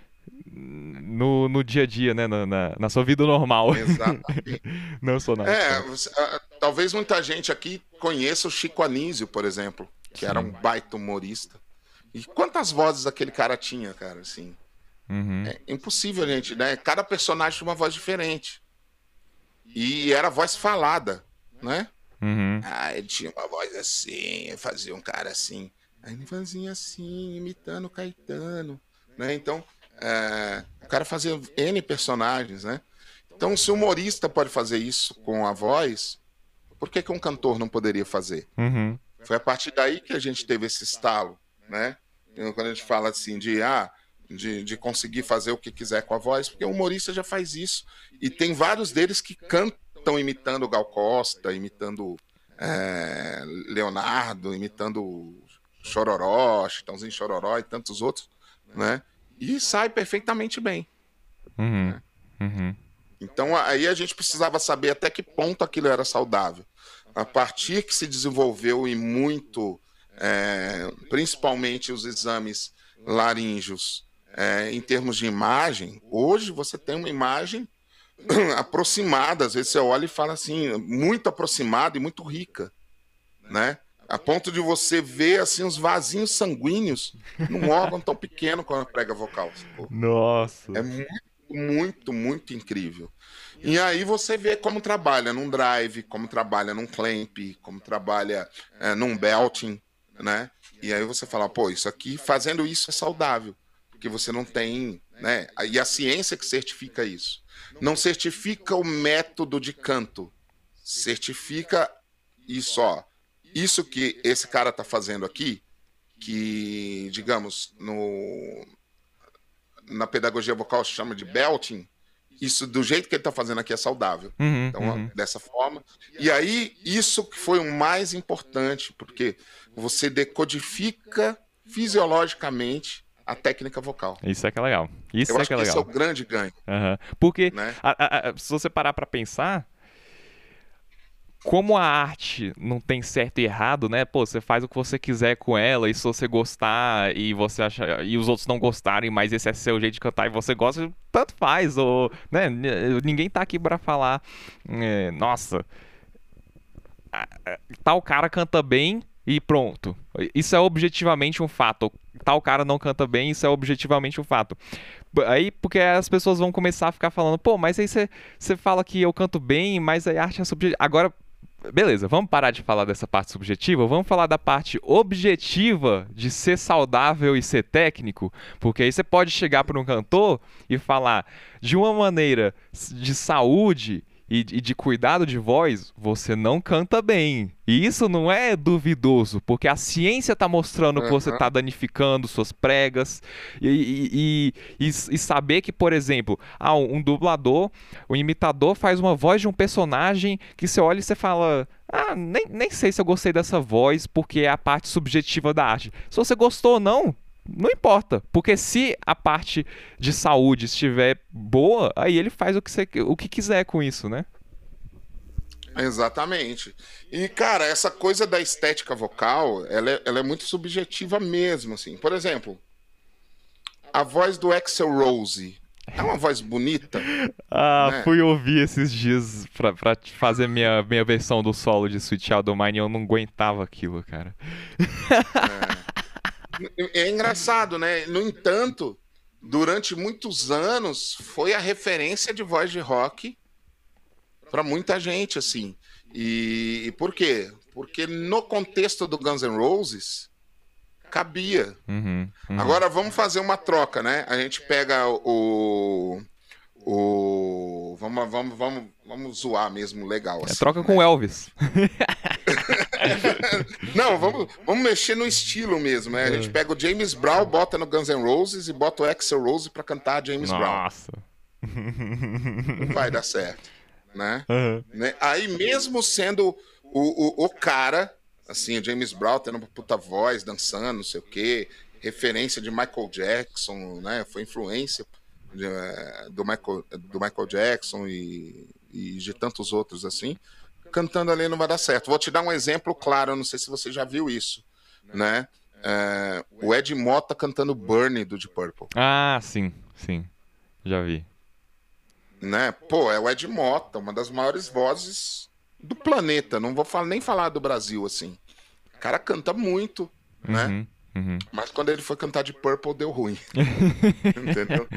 Speaker 1: no dia a dia, né? Na sua vida normal.
Speaker 2: Exatamente.
Speaker 1: Não só na
Speaker 2: talvez muita gente aqui conheça o Chico Anísio, por exemplo, que era um baita humorista. E quantas vozes aquele cara tinha, cara, assim? É impossível, gente, né? Cada personagem tinha uma voz diferente. E era voz falada, né? Ele tinha uma voz assim, fazia um cara assim. Aí ele fazia assim, imitando o Caetano, né? Então, o cara fazia N personagens, né? Então, se o humorista pode fazer isso com a voz, por que um cantor não poderia fazer? Foi a partir daí que a gente teve esse estalo, né? Quando a gente fala assim de conseguir fazer o que quiser com a voz, porque o humorista já faz isso. E tem vários deles que cantam imitando o Gal Costa, imitando Leonardo, imitando Chororó, Chitãozinho Chororó e tantos outros, né? E sai perfeitamente bem. Né? Então aí a gente precisava saber até que ponto aquilo era saudável. A partir que se desenvolveu e muito, principalmente os exames laríngeos, em termos de imagem, hoje você tem uma imagem aproximada, às vezes você olha e fala assim, muito aproximada e muito rica, né? A ponto de você ver assim os vasinhos sanguíneos num órgão tão pequeno como a prega vocal.
Speaker 1: Nossa.
Speaker 2: É muito, muito, muito incrível. E aí você vê como trabalha num drive, como trabalha num clamp, como trabalha num belting, né? E aí você fala, pô, isso aqui, fazendo isso é saudável, porque você não tem, né? E a ciência que certifica isso. Não certifica o método de canto, certifica isso, ó. Isso que esse cara tá fazendo aqui, que, digamos, na pedagogia vocal se chama de belting, isso do jeito que ele tá fazendo aqui é saudável. Então, dessa forma. E aí, isso que foi o mais importante, porque você decodifica fisiologicamente a técnica vocal.
Speaker 1: Isso é que é legal.
Speaker 2: Eu acho que esse é o grande ganho.
Speaker 1: Porque,
Speaker 2: né?
Speaker 1: Se você parar pra pensar, como a arte não tem certo e errado, né? Pô, você faz o que você quiser com ela, e se você gostar e você acha, e os outros não gostarem, mas esse é seu jeito de cantar e você gosta, tanto faz, ou, né? Ninguém tá aqui pra falar, nossa, tal cara canta bem e pronto. Isso é objetivamente um fato. Tal cara não canta bem, isso é objetivamente um fato. Aí, porque as pessoas vão começar a ficar falando, pô, mas aí você fala que eu canto bem, mas a arte é subjetiva. Agora, beleza, vamos parar de falar dessa parte subjetiva, vamos falar da parte objetiva de ser saudável e ser técnico, porque aí você pode chegar para um cantor e falar de uma maneira de saúde e de cuidado de voz, você não canta bem. E isso não é duvidoso, porque a ciência está mostrando que você está danificando suas pregas. E saber que, por exemplo, um dublador, um imitador faz uma voz de um personagem que você olha e você fala, nem sei se eu gostei dessa voz, porque é a parte subjetiva da arte. Se você gostou ou não, não importa, porque se a parte de saúde estiver boa, aí ele faz o que quiser com isso, né?
Speaker 2: Exatamente. E, cara, essa coisa da estética vocal, ela é muito subjetiva mesmo, assim. Por exemplo, a voz do Axl Rose é uma voz bonita. Né?
Speaker 1: Fui ouvir esses dias pra fazer minha versão do solo de Sweet Child O' Mine e eu não aguentava aquilo, cara.
Speaker 2: É engraçado, né? No entanto, durante muitos anos, foi a referência de voz de rock para muita gente, assim. E por quê? porque no contexto do Guns N' Roses cabia.
Speaker 1: Uhum.
Speaker 2: Agora vamos fazer uma troca, né? A gente pega vamos zoar mesmo, legal. Assim,
Speaker 1: Troca
Speaker 2: né?
Speaker 1: com o Elvis.
Speaker 2: Não, vamos mexer no estilo mesmo, né? A gente pega o James Brown, bota no Guns N' Roses e bota o Axl Rose pra cantar James Brown.
Speaker 1: Nossa.
Speaker 2: Não vai dar certo, né?
Speaker 1: Uhum.
Speaker 2: Aí mesmo sendo o cara, assim, o James Brown tendo uma puta voz, dançando, não sei o quê, referência de Michael Jackson, né? Foi influência do Michael Jackson e de tantos outros, assim, cantando ali não vai dar certo. Vou te dar um exemplo claro, eu não sei se você já viu isso, né? O Ed Mota cantando Burn do Deep Purple.
Speaker 1: Ah, sim, já vi.
Speaker 2: Né? Pô, é o Ed Mota, uma das maiores vozes do planeta, não vou nem falar do Brasil, assim. O cara canta muito, né?
Speaker 1: Uhum.
Speaker 2: Mas quando ele foi cantar de Purple, deu ruim. Entendeu?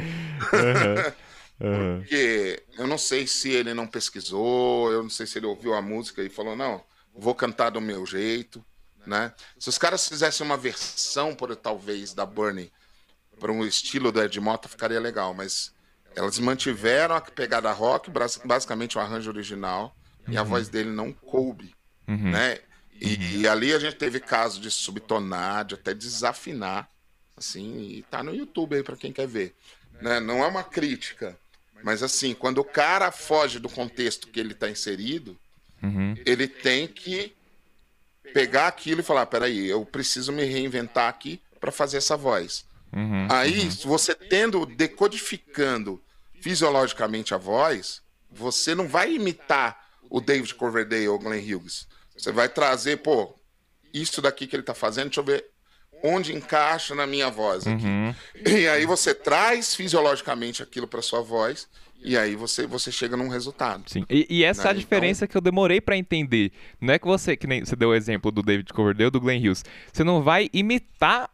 Speaker 2: Porque eu não sei se ele não pesquisou, eu não sei se ele ouviu a música e falou, não, vou cantar do meu jeito, né? Se os caras fizessem uma versão, talvez, da Burnie para um estilo do Ed Mota, ficaria legal, mas elas mantiveram a pegada rock, basicamente o arranjo original, e a voz dele não coube, né? E ali a gente teve caso de subtonar, de até desafinar, assim, e tá no YouTube aí para quem quer ver, né? Não é uma crítica, mas assim, quando o cara foge do contexto que ele tá inserido, ele tem que pegar aquilo e falar, peraí, eu preciso me reinventar aqui para fazer essa voz. Aí, você decodificando fisiologicamente a voz, você não vai imitar o David Coverdale ou o Glenn Hughes. Você vai trazer, pô, isso daqui que ele tá fazendo, deixa eu ver onde encaixa na minha voz aqui. E aí você traz fisiologicamente aquilo para sua voz e aí você chega num resultado.
Speaker 1: Sim. E essa é a diferença que eu demorei para entender. Não é que nem você deu o exemplo do David Coverdale, do Glenn Hughes. Você não vai imitar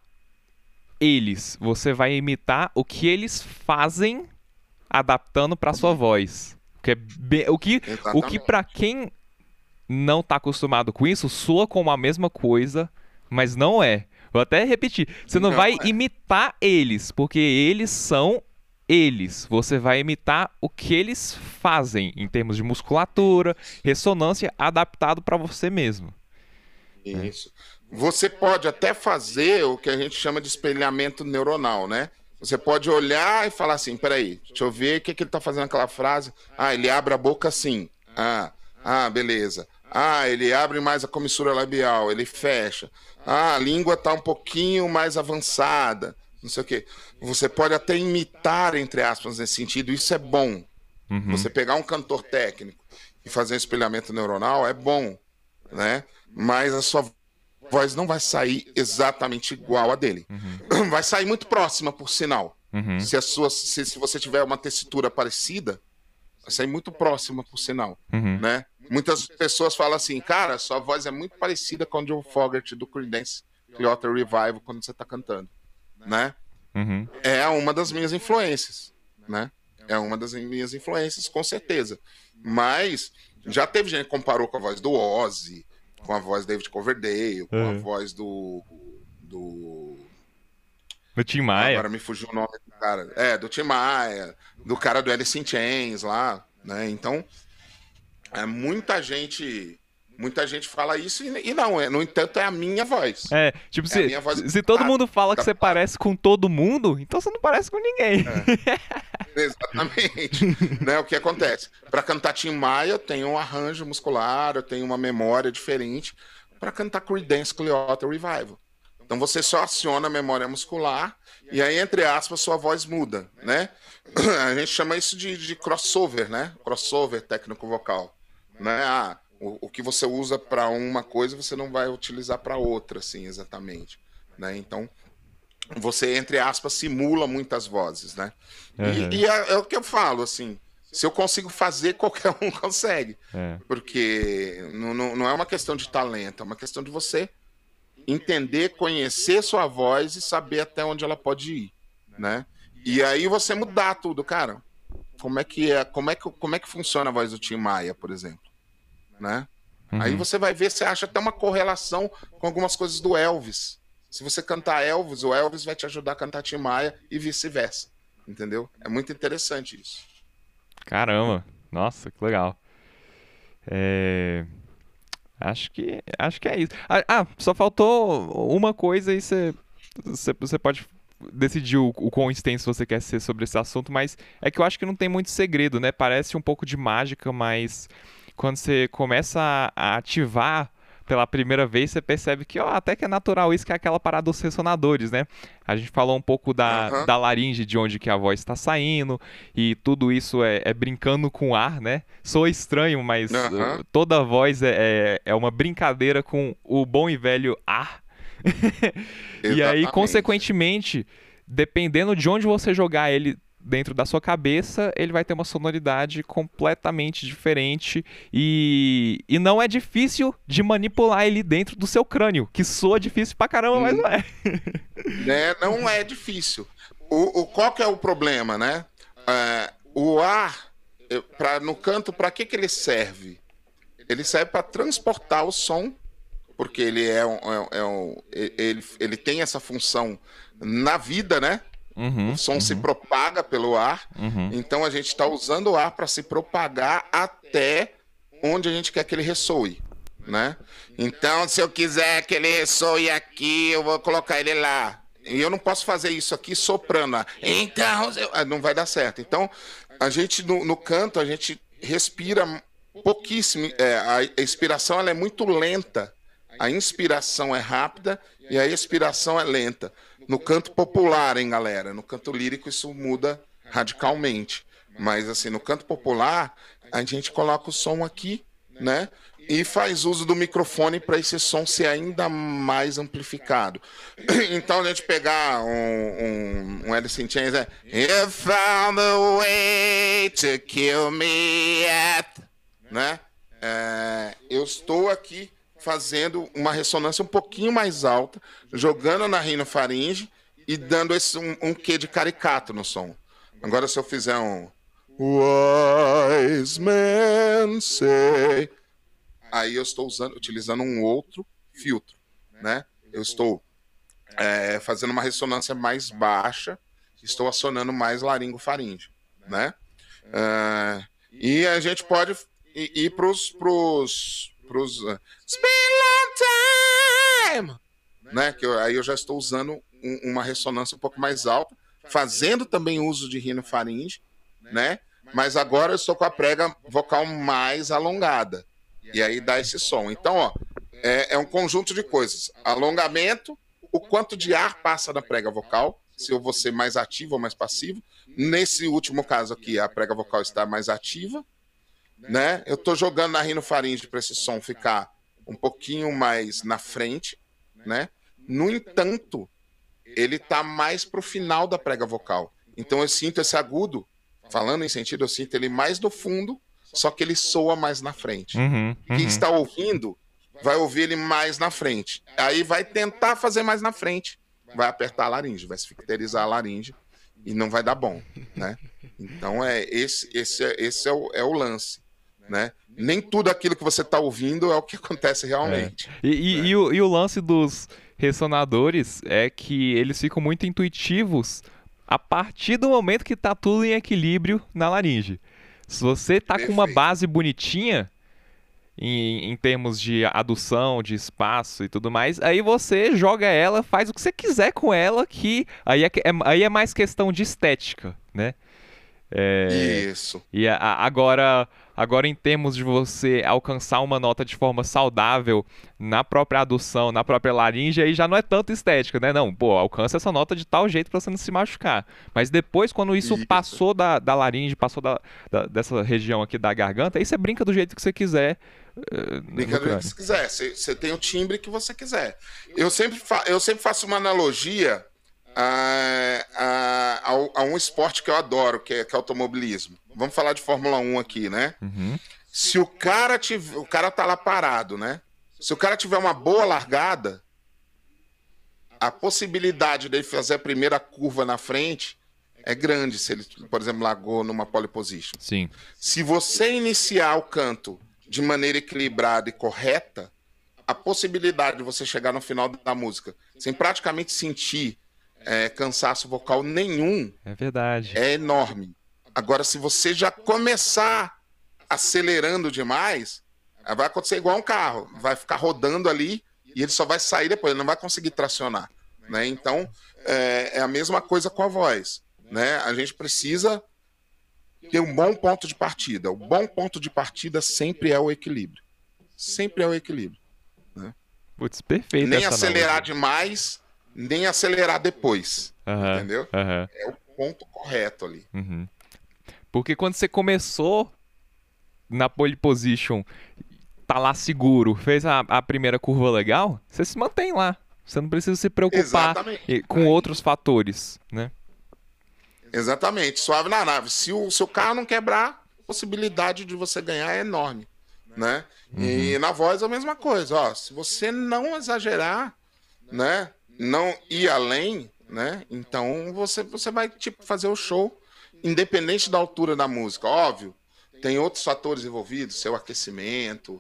Speaker 1: eles, você vai imitar o que eles fazem adaptando para sua voz. O que para quem não tá acostumado com isso, soa como a mesma coisa, mas não é. Vou até repetir. Você não vai imitar eles, porque eles são eles. Você vai imitar o que eles fazem em termos de musculatura, ressonância, adaptado para você mesmo.
Speaker 2: Isso. Você pode até fazer o que a gente chama de espelhamento neuronal, né? Você pode olhar e falar assim, peraí, deixa eu ver o que ele tá fazendo aquela frase. Ah, ele abre a boca assim. Beleza. Ah, ele abre mais a comissura labial, ele fecha. Ah, a língua tá um pouquinho mais avançada, não sei o quê. Você pode até imitar, entre aspas, nesse sentido, isso é bom. Você pegar um cantor técnico e fazer um espelhamento neuronal é bom, né? Mas a sua voz não vai sair exatamente igual a dele. Vai sair muito próxima, por sinal. Se você tiver uma tessitura parecida, vai sair muito próxima, por sinal, né? Muitas pessoas falam assim, cara, sua voz é muito parecida com o Joe Fogerty do Creedence Clearwater Revival quando você tá cantando, né? É uma das minhas influências, né? É uma das minhas influências, com certeza. Mas já teve gente que comparou com a voz do Ozzy, com a voz do David Coverdale, com a voz do
Speaker 1: Tim Maia.
Speaker 2: Agora me fugiu o nome do cara. Do Tim Maia, do cara do Alice in Chains lá, né? Então, muita gente fala isso e não, no entanto, é a minha voz.
Speaker 1: Tipo, se todo mundo fala que você parece com todo mundo, então você não parece com ninguém.
Speaker 2: Exatamente. Né, o que acontece? Para cantar Tim Maia, eu tenho um arranjo muscular, eu tenho uma memória diferente. Para cantar Creedence Clearwater Revival. Então você só aciona a memória muscular e aí, entre aspas, sua voz muda, né? A gente chama isso de crossover, né? Crossover técnico-vocal, né? O que você usa para uma coisa, você não vai utilizar para outra, assim, exatamente, né? Então, você, entre aspas, simula muitas vozes, né? E é o que eu falo, assim, se eu consigo fazer, qualquer um consegue. Porque não é uma questão de talento, é uma questão de você entender, conhecer sua voz e saber até onde ela pode ir, né? E aí você mudar tudo, cara. Como é que funciona a voz do Tim Maia, por exemplo, né? Aí você vai ver, você acha até uma correlação com algumas coisas do Elvis. Se você cantar Elvis, o Elvis vai te ajudar a cantar Tim Maia e vice-versa. Entendeu? É muito interessante isso.
Speaker 1: Caramba, nossa, que legal. É, acho que é isso. Só faltou uma coisa e você pode decidir o quão extenso você quer ser sobre esse assunto, mas é que eu acho que não tem muito segredo, né? Parece um pouco de mágica, mas quando você começa a ativar pela primeira vez, você percebe que até que é natural isso, que é aquela parada dos ressonadores, né? A gente falou um pouco da laringe, de onde que a voz está saindo, e tudo isso é brincando com o ar, né? Soa estranho, mas toda voz é uma brincadeira com o bom e velho ar. E aí, consequentemente, dependendo de onde você jogar ele dentro da sua cabeça, ele vai ter uma sonoridade completamente diferente e não é difícil de manipular ele dentro do seu crânio, que soa difícil pra caramba, mas não é.
Speaker 2: Não é difícil. Qual que é o problema, né? O ar, no canto, para que ele serve? Ele serve para transportar o som, porque ele ele tem essa função na vida, né? O som se propaga pelo ar, então a gente está usando o ar para se propagar até onde a gente quer que ele ressoe, né? Então, se eu quiser que ele ressoe aqui, eu vou colocar ele lá. E eu não posso fazer isso aqui soprando. Então, não vai dar certo. Então, a gente no canto, a gente respira pouquíssimo. A expiração ela é muito lenta. A inspiração é rápida e a expiração é lenta. No canto popular, hein, galera? No canto lírico isso muda radicalmente. Mas, assim, no canto popular, a gente coloca o som aqui, né? E faz uso do microfone para esse som ser ainda mais amplificado. Então, a gente pegar um Alice in Chains, You found a way to kill me at... Né? Eu estou aqui fazendo uma ressonância um pouquinho mais alta, jogando na rinofaringe e dando um quê de caricato no som. Agora, se eu fizer um Wise men say, aí eu estou utilizando um outro filtro, né? Eu estou fazendo uma ressonância mais baixa, estou acionando mais laringofaringe, né? E a gente pode ir para os It's been a long time, né? Que aí eu já estou usando uma ressonância um pouco mais alta, fazendo também uso de rinofaringe, né? Mas agora eu estou com a prega vocal mais alongada. E aí dá esse som. Então, é um conjunto de coisas. Alongamento, o quanto de ar passa na prega vocal, se eu vou ser mais ativo ou mais passivo. Nesse último caso aqui, a prega vocal está mais ativa, né? Eu estou jogando na rinofaringe para esse som ficar um pouquinho mais na frente, né? No entanto, ele está mais para o final da prega vocal. Então eu sinto esse agudo, falando em sentido, eu sinto ele mais no fundo, só que ele soa mais na frente. Quem está ouvindo vai ouvir ele mais na frente. Aí vai tentar fazer mais na frente, vai apertar a laringe, vai esficterizar a laringe e não vai dar bom, né? Então esse é o lance, né? Nem tudo aquilo que você está ouvindo é o que acontece realmente.
Speaker 1: E o lance dos ressonadores é que eles ficam muito intuitivos a partir do momento que tá tudo em equilíbrio na laringe. Se você tá com uma base bonitinha em termos de adução, de espaço e tudo mais, aí você joga ela, faz o que você quiser com ela, que aí é mais questão de estética, né?
Speaker 2: Isso.
Speaker 1: E agora, em termos de você alcançar uma nota de forma saudável na própria adução, na própria laringe, aí já não é tanto estética, né? Não, pô, alcança essa nota de tal jeito pra você não se machucar. Mas depois, quando isso passou da laringe, passou dessa região aqui da garganta, aí você brinca do jeito que você quiser.
Speaker 2: Brinca do jeito que você quiser. Você tem o timbre que você quiser. Eu sempre faço uma analogia a um esporte que eu adoro, que é automobilismo. Vamos falar de Fórmula 1 aqui, né? Se o cara tá lá parado, né? Se o cara tiver uma boa largada, a possibilidade dele fazer a primeira curva na frente é grande, se ele, por exemplo, largou numa pole position.
Speaker 1: Sim.
Speaker 2: Se você iniciar o canto de maneira equilibrada e correta, a possibilidade de você chegar no final da música sem praticamente sentir cansaço vocal nenhum
Speaker 1: É verdade.
Speaker 2: é enorme. Agora, se você já começar acelerando demais, vai acontecer igual um carro. Vai ficar rodando ali e ele só vai sair depois, ele não vai conseguir tracionar. Né? Então, é a mesma coisa com a voz. Né? A gente precisa ter um bom ponto de partida. O bom ponto de partida sempre é o equilíbrio. Sempre é o equilíbrio. Né?
Speaker 1: Putz, perfeito.
Speaker 2: Nem
Speaker 1: essa
Speaker 2: acelerar
Speaker 1: analogia.
Speaker 2: demais, nem acelerar depois.
Speaker 1: Aham,
Speaker 2: Entendeu?
Speaker 1: aham.
Speaker 2: É o ponto correto ali.
Speaker 1: Uhum. Porque quando você começou na pole position, tá lá seguro, fez a primeira curva legal, você se mantém lá. Você não precisa se preocupar
Speaker 2: Exatamente.
Speaker 1: com outros fatores, né?
Speaker 2: Exatamente. Suave na nave. Se o seu carro não quebrar, a possibilidade de você ganhar é enorme. Né? E na voz é a mesma coisa. Ó, se você não exagerar, né? Não ir além, né? Então você vai tipo, fazer o show independente da altura da música. Óbvio, tem outros fatores envolvidos, seu aquecimento,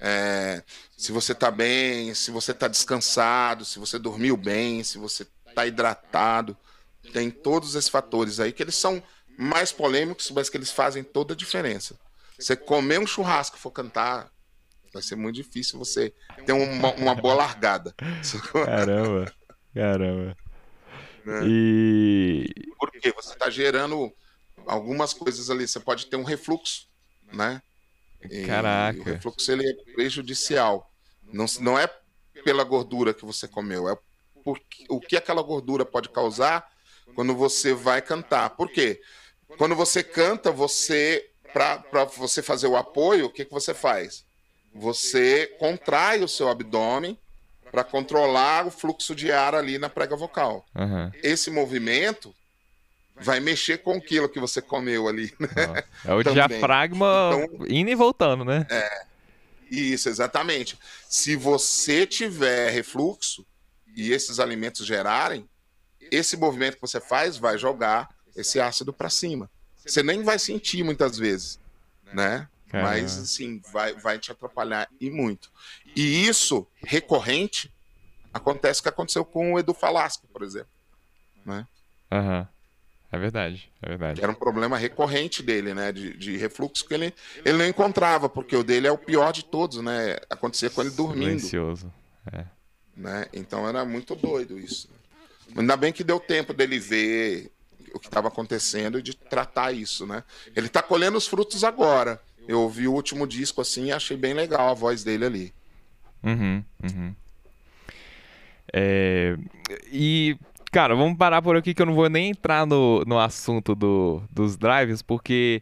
Speaker 2: se você está bem, se você está descansado, se você dormiu bem, se você está hidratado. Tem todos esses fatores aí que eles são mais polêmicos, mas que eles fazem toda a diferença. Você comer um churrasco e for cantar, vai ser muito difícil você ter uma boa largada.
Speaker 1: Caramba, caramba.
Speaker 2: Né?
Speaker 1: E...
Speaker 2: Porque você está gerando algumas coisas ali. Você pode ter um refluxo, né? E
Speaker 1: Caraca.
Speaker 2: o refluxo ele é prejudicial. Não é pela gordura que você comeu, é o que aquela gordura pode causar quando você vai cantar. Por quê? Quando você canta, para você fazer o apoio, o que você faz? Você contrai o seu abdômen para controlar o fluxo de ar ali na prega vocal.
Speaker 1: Uhum.
Speaker 2: Esse movimento vai mexer com aquilo que você comeu ali. Né?
Speaker 1: É o diafragma indo e voltando, né?
Speaker 2: Isso, exatamente. Se você tiver refluxo e esses alimentos gerarem, esse movimento que você faz vai jogar esse ácido para cima. Você nem vai sentir muitas vezes, né?
Speaker 1: Caramba.
Speaker 2: Mas, assim, vai te atrapalhar e muito. E isso, recorrente, acontece o que aconteceu com o Edu Falaschi, por exemplo. Né?
Speaker 1: Uhum. É verdade, é verdade.
Speaker 2: Era um problema recorrente dele, né? De refluxo que ele não encontrava, porque o dele é o pior de todos, né? Acontecia com ele dormindo.
Speaker 1: Silencioso.
Speaker 2: Né? Então era muito doido isso. Ainda bem que deu tempo dele ver o que estava acontecendo e de tratar isso, né? Ele tá colhendo os frutos agora. Eu ouvi o último disco assim e achei bem legal a voz dele ali.
Speaker 1: Uhum, uhum. E, cara, vamos parar por aqui que eu não vou nem entrar no assunto dos drives, porque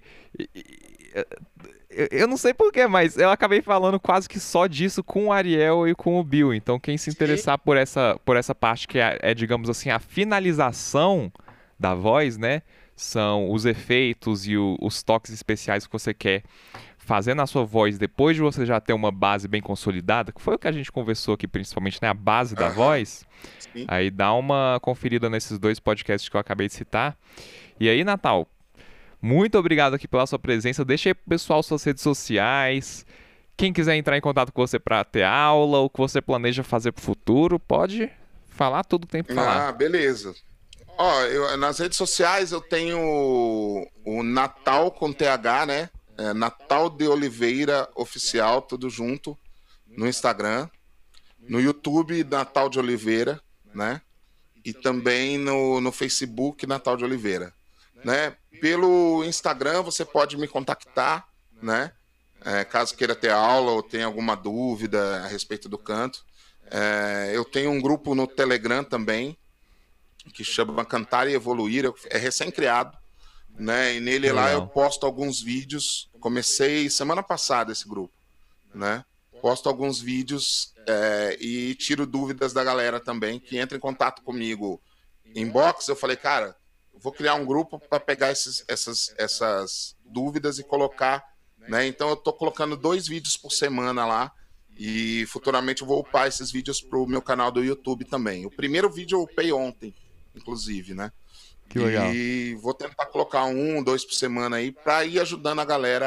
Speaker 1: eu não sei porquê, mas eu acabei falando quase que só disso com o Ariel e com o Bill. Então, quem se interessar por essa parte que digamos assim, a finalização da voz, né? São os efeitos e os toques especiais que você quer fazer na sua voz depois de você já ter uma base bem consolidada, que foi o que a gente conversou aqui principalmente, né? A base da voz.
Speaker 2: Sim.
Speaker 1: Aí dá uma conferida nesses 2 podcasts que eu acabei de citar. E aí, Natal, muito obrigado aqui pela sua presença. Deixa aí pro pessoal suas redes sociais. Quem quiser entrar em contato com você para ter aula, ou que você planeja fazer pro futuro, pode falar tudo que tem para falar.
Speaker 2: Ah, beleza. Ó, nas redes sociais eu tenho o Natal com TH, né? Natal de Oliveira Oficial, tudo junto, no Instagram. No YouTube, Natal de Oliveira, né? E também no Facebook, Natal de Oliveira. Né? Pelo Instagram você pode me contactar, né? Caso queira ter aula ou tenha alguma dúvida a respeito do canto. Eu tenho um grupo no Telegram também, que chama Cantar e Evoluir, é recém-criado, né? E nele lá eu posto alguns vídeos. Comecei semana passada esse grupo, né? Posto alguns vídeos e tiro dúvidas da galera também, que entra em contato comigo inbox. Eu falei, cara, vou criar um grupo para pegar essas dúvidas e colocar, né? Então eu tô colocando 2 vídeos por semana lá e futuramente eu vou upar esses vídeos pro meu canal do YouTube também. O primeiro vídeo eu upei ontem, inclusive, né?
Speaker 1: Que legal.
Speaker 2: E vou tentar colocar 1, 2 por semana aí para ir ajudando a galera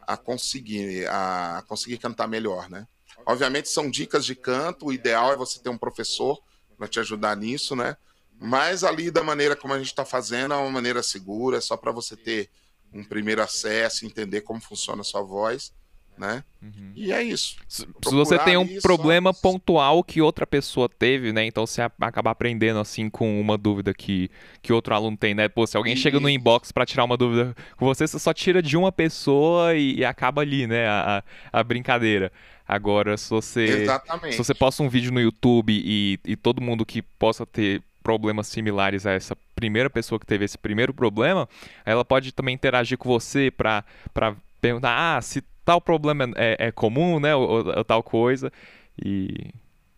Speaker 2: conseguir cantar melhor, né? Obviamente são dicas de canto, o ideal é você ter um professor para te ajudar nisso, né? Mas ali da maneira como a gente está fazendo é uma maneira segura, só para você ter um primeiro acesso, entender como funciona a sua voz, né?
Speaker 1: Uhum.
Speaker 2: E é isso.
Speaker 1: Se você tem um problema pontual que outra pessoa teve, né? Então você acaba aprendendo assim com uma dúvida que outro aluno tem, né? Pô, se alguém chega no inbox pra tirar uma dúvida com você, você só tira de uma pessoa e acaba ali, né? A brincadeira. Agora, se você posta um vídeo no YouTube e todo mundo que possa ter problemas similares a essa primeira pessoa que teve esse primeiro problema, ela pode também interagir com você pra perguntar, se tal problema é comum, né, ou tal coisa, e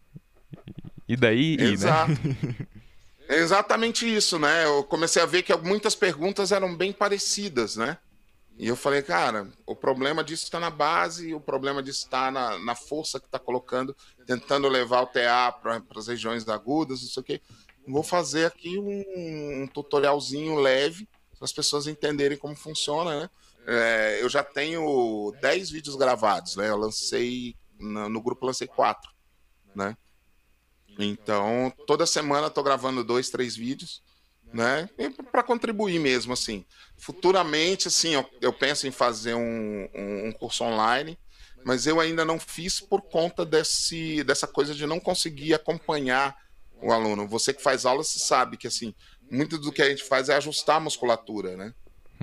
Speaker 1: daí,
Speaker 2: Exato.
Speaker 1: né?
Speaker 2: É exatamente isso, né? Eu comecei a ver que muitas perguntas eram bem parecidas, né? E eu falei, cara, o problema disso está na base, o problema disso está na força que está colocando, tentando levar o TA para as regiões agudas, não sei o quê. Vou fazer aqui um tutorialzinho leve, para as pessoas entenderem como funciona, né? Eu já tenho 10 vídeos gravados, né? Eu lancei, no grupo lancei 4, né? Então, toda semana estou gravando 2, 3 vídeos, né? Para contribuir mesmo, assim. Futuramente, assim, eu penso em fazer um curso online, mas eu ainda não fiz por conta dessa coisa de não conseguir acompanhar o aluno. Você que faz aula, você sabe que, assim, muito do que a gente faz é ajustar a musculatura, né?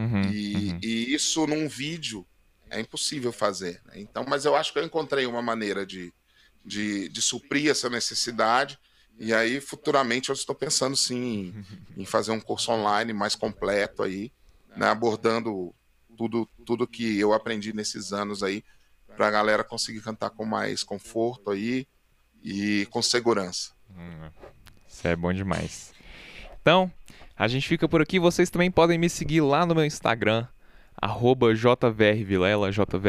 Speaker 2: E isso num vídeo é impossível fazer, né? Então, mas eu acho que eu encontrei uma maneira de suprir essa necessidade, e aí futuramente eu estou pensando sim em fazer um curso online mais completo aí, né, abordando tudo que eu aprendi nesses anos aí, para a galera conseguir cantar com mais conforto aí e com segurança.
Speaker 1: Isso é bom demais. Então, a gente fica por aqui. Vocês também podem me seguir lá no meu Instagram, @jvrvilela,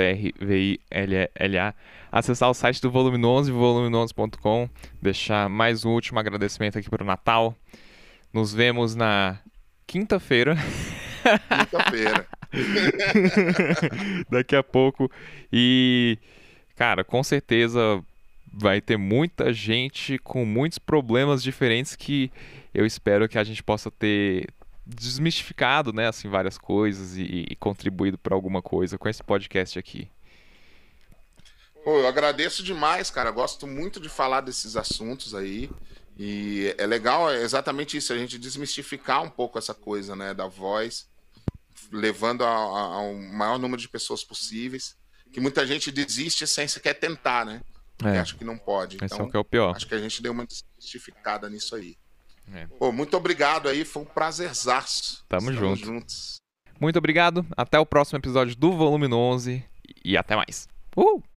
Speaker 1: JVRVILLA. Acessar o site do Volume 11, volume11.com. Deixar mais um último agradecimento aqui para o Natal. Nos vemos na quinta-feira.
Speaker 2: Quinta-feira.
Speaker 1: Daqui a pouco. E, cara, com certeza vai ter muita gente com muitos problemas diferentes que eu espero que a gente possa ter desmistificado, né, assim, várias coisas e contribuído para alguma coisa com esse podcast aqui.
Speaker 2: Pô, eu agradeço demais, cara. Gosto muito de falar desses assuntos aí. E é legal, é exatamente isso, a gente desmistificar um pouco essa coisa, né, da voz, levando ao maior número de pessoas possíveis. Que muita gente desiste sem sequer tentar, né? Porque acha que não pode.
Speaker 1: Esse
Speaker 2: então,
Speaker 1: é o que é o pior.
Speaker 2: Acho que a gente deu uma desmistificada nisso aí. Pô, muito obrigado aí, foi um prazerzaço.
Speaker 1: Tamo
Speaker 2: Estamos
Speaker 1: junto.
Speaker 2: juntos.
Speaker 1: Muito obrigado, até o próximo episódio do Volume 11 e até mais. Uhul!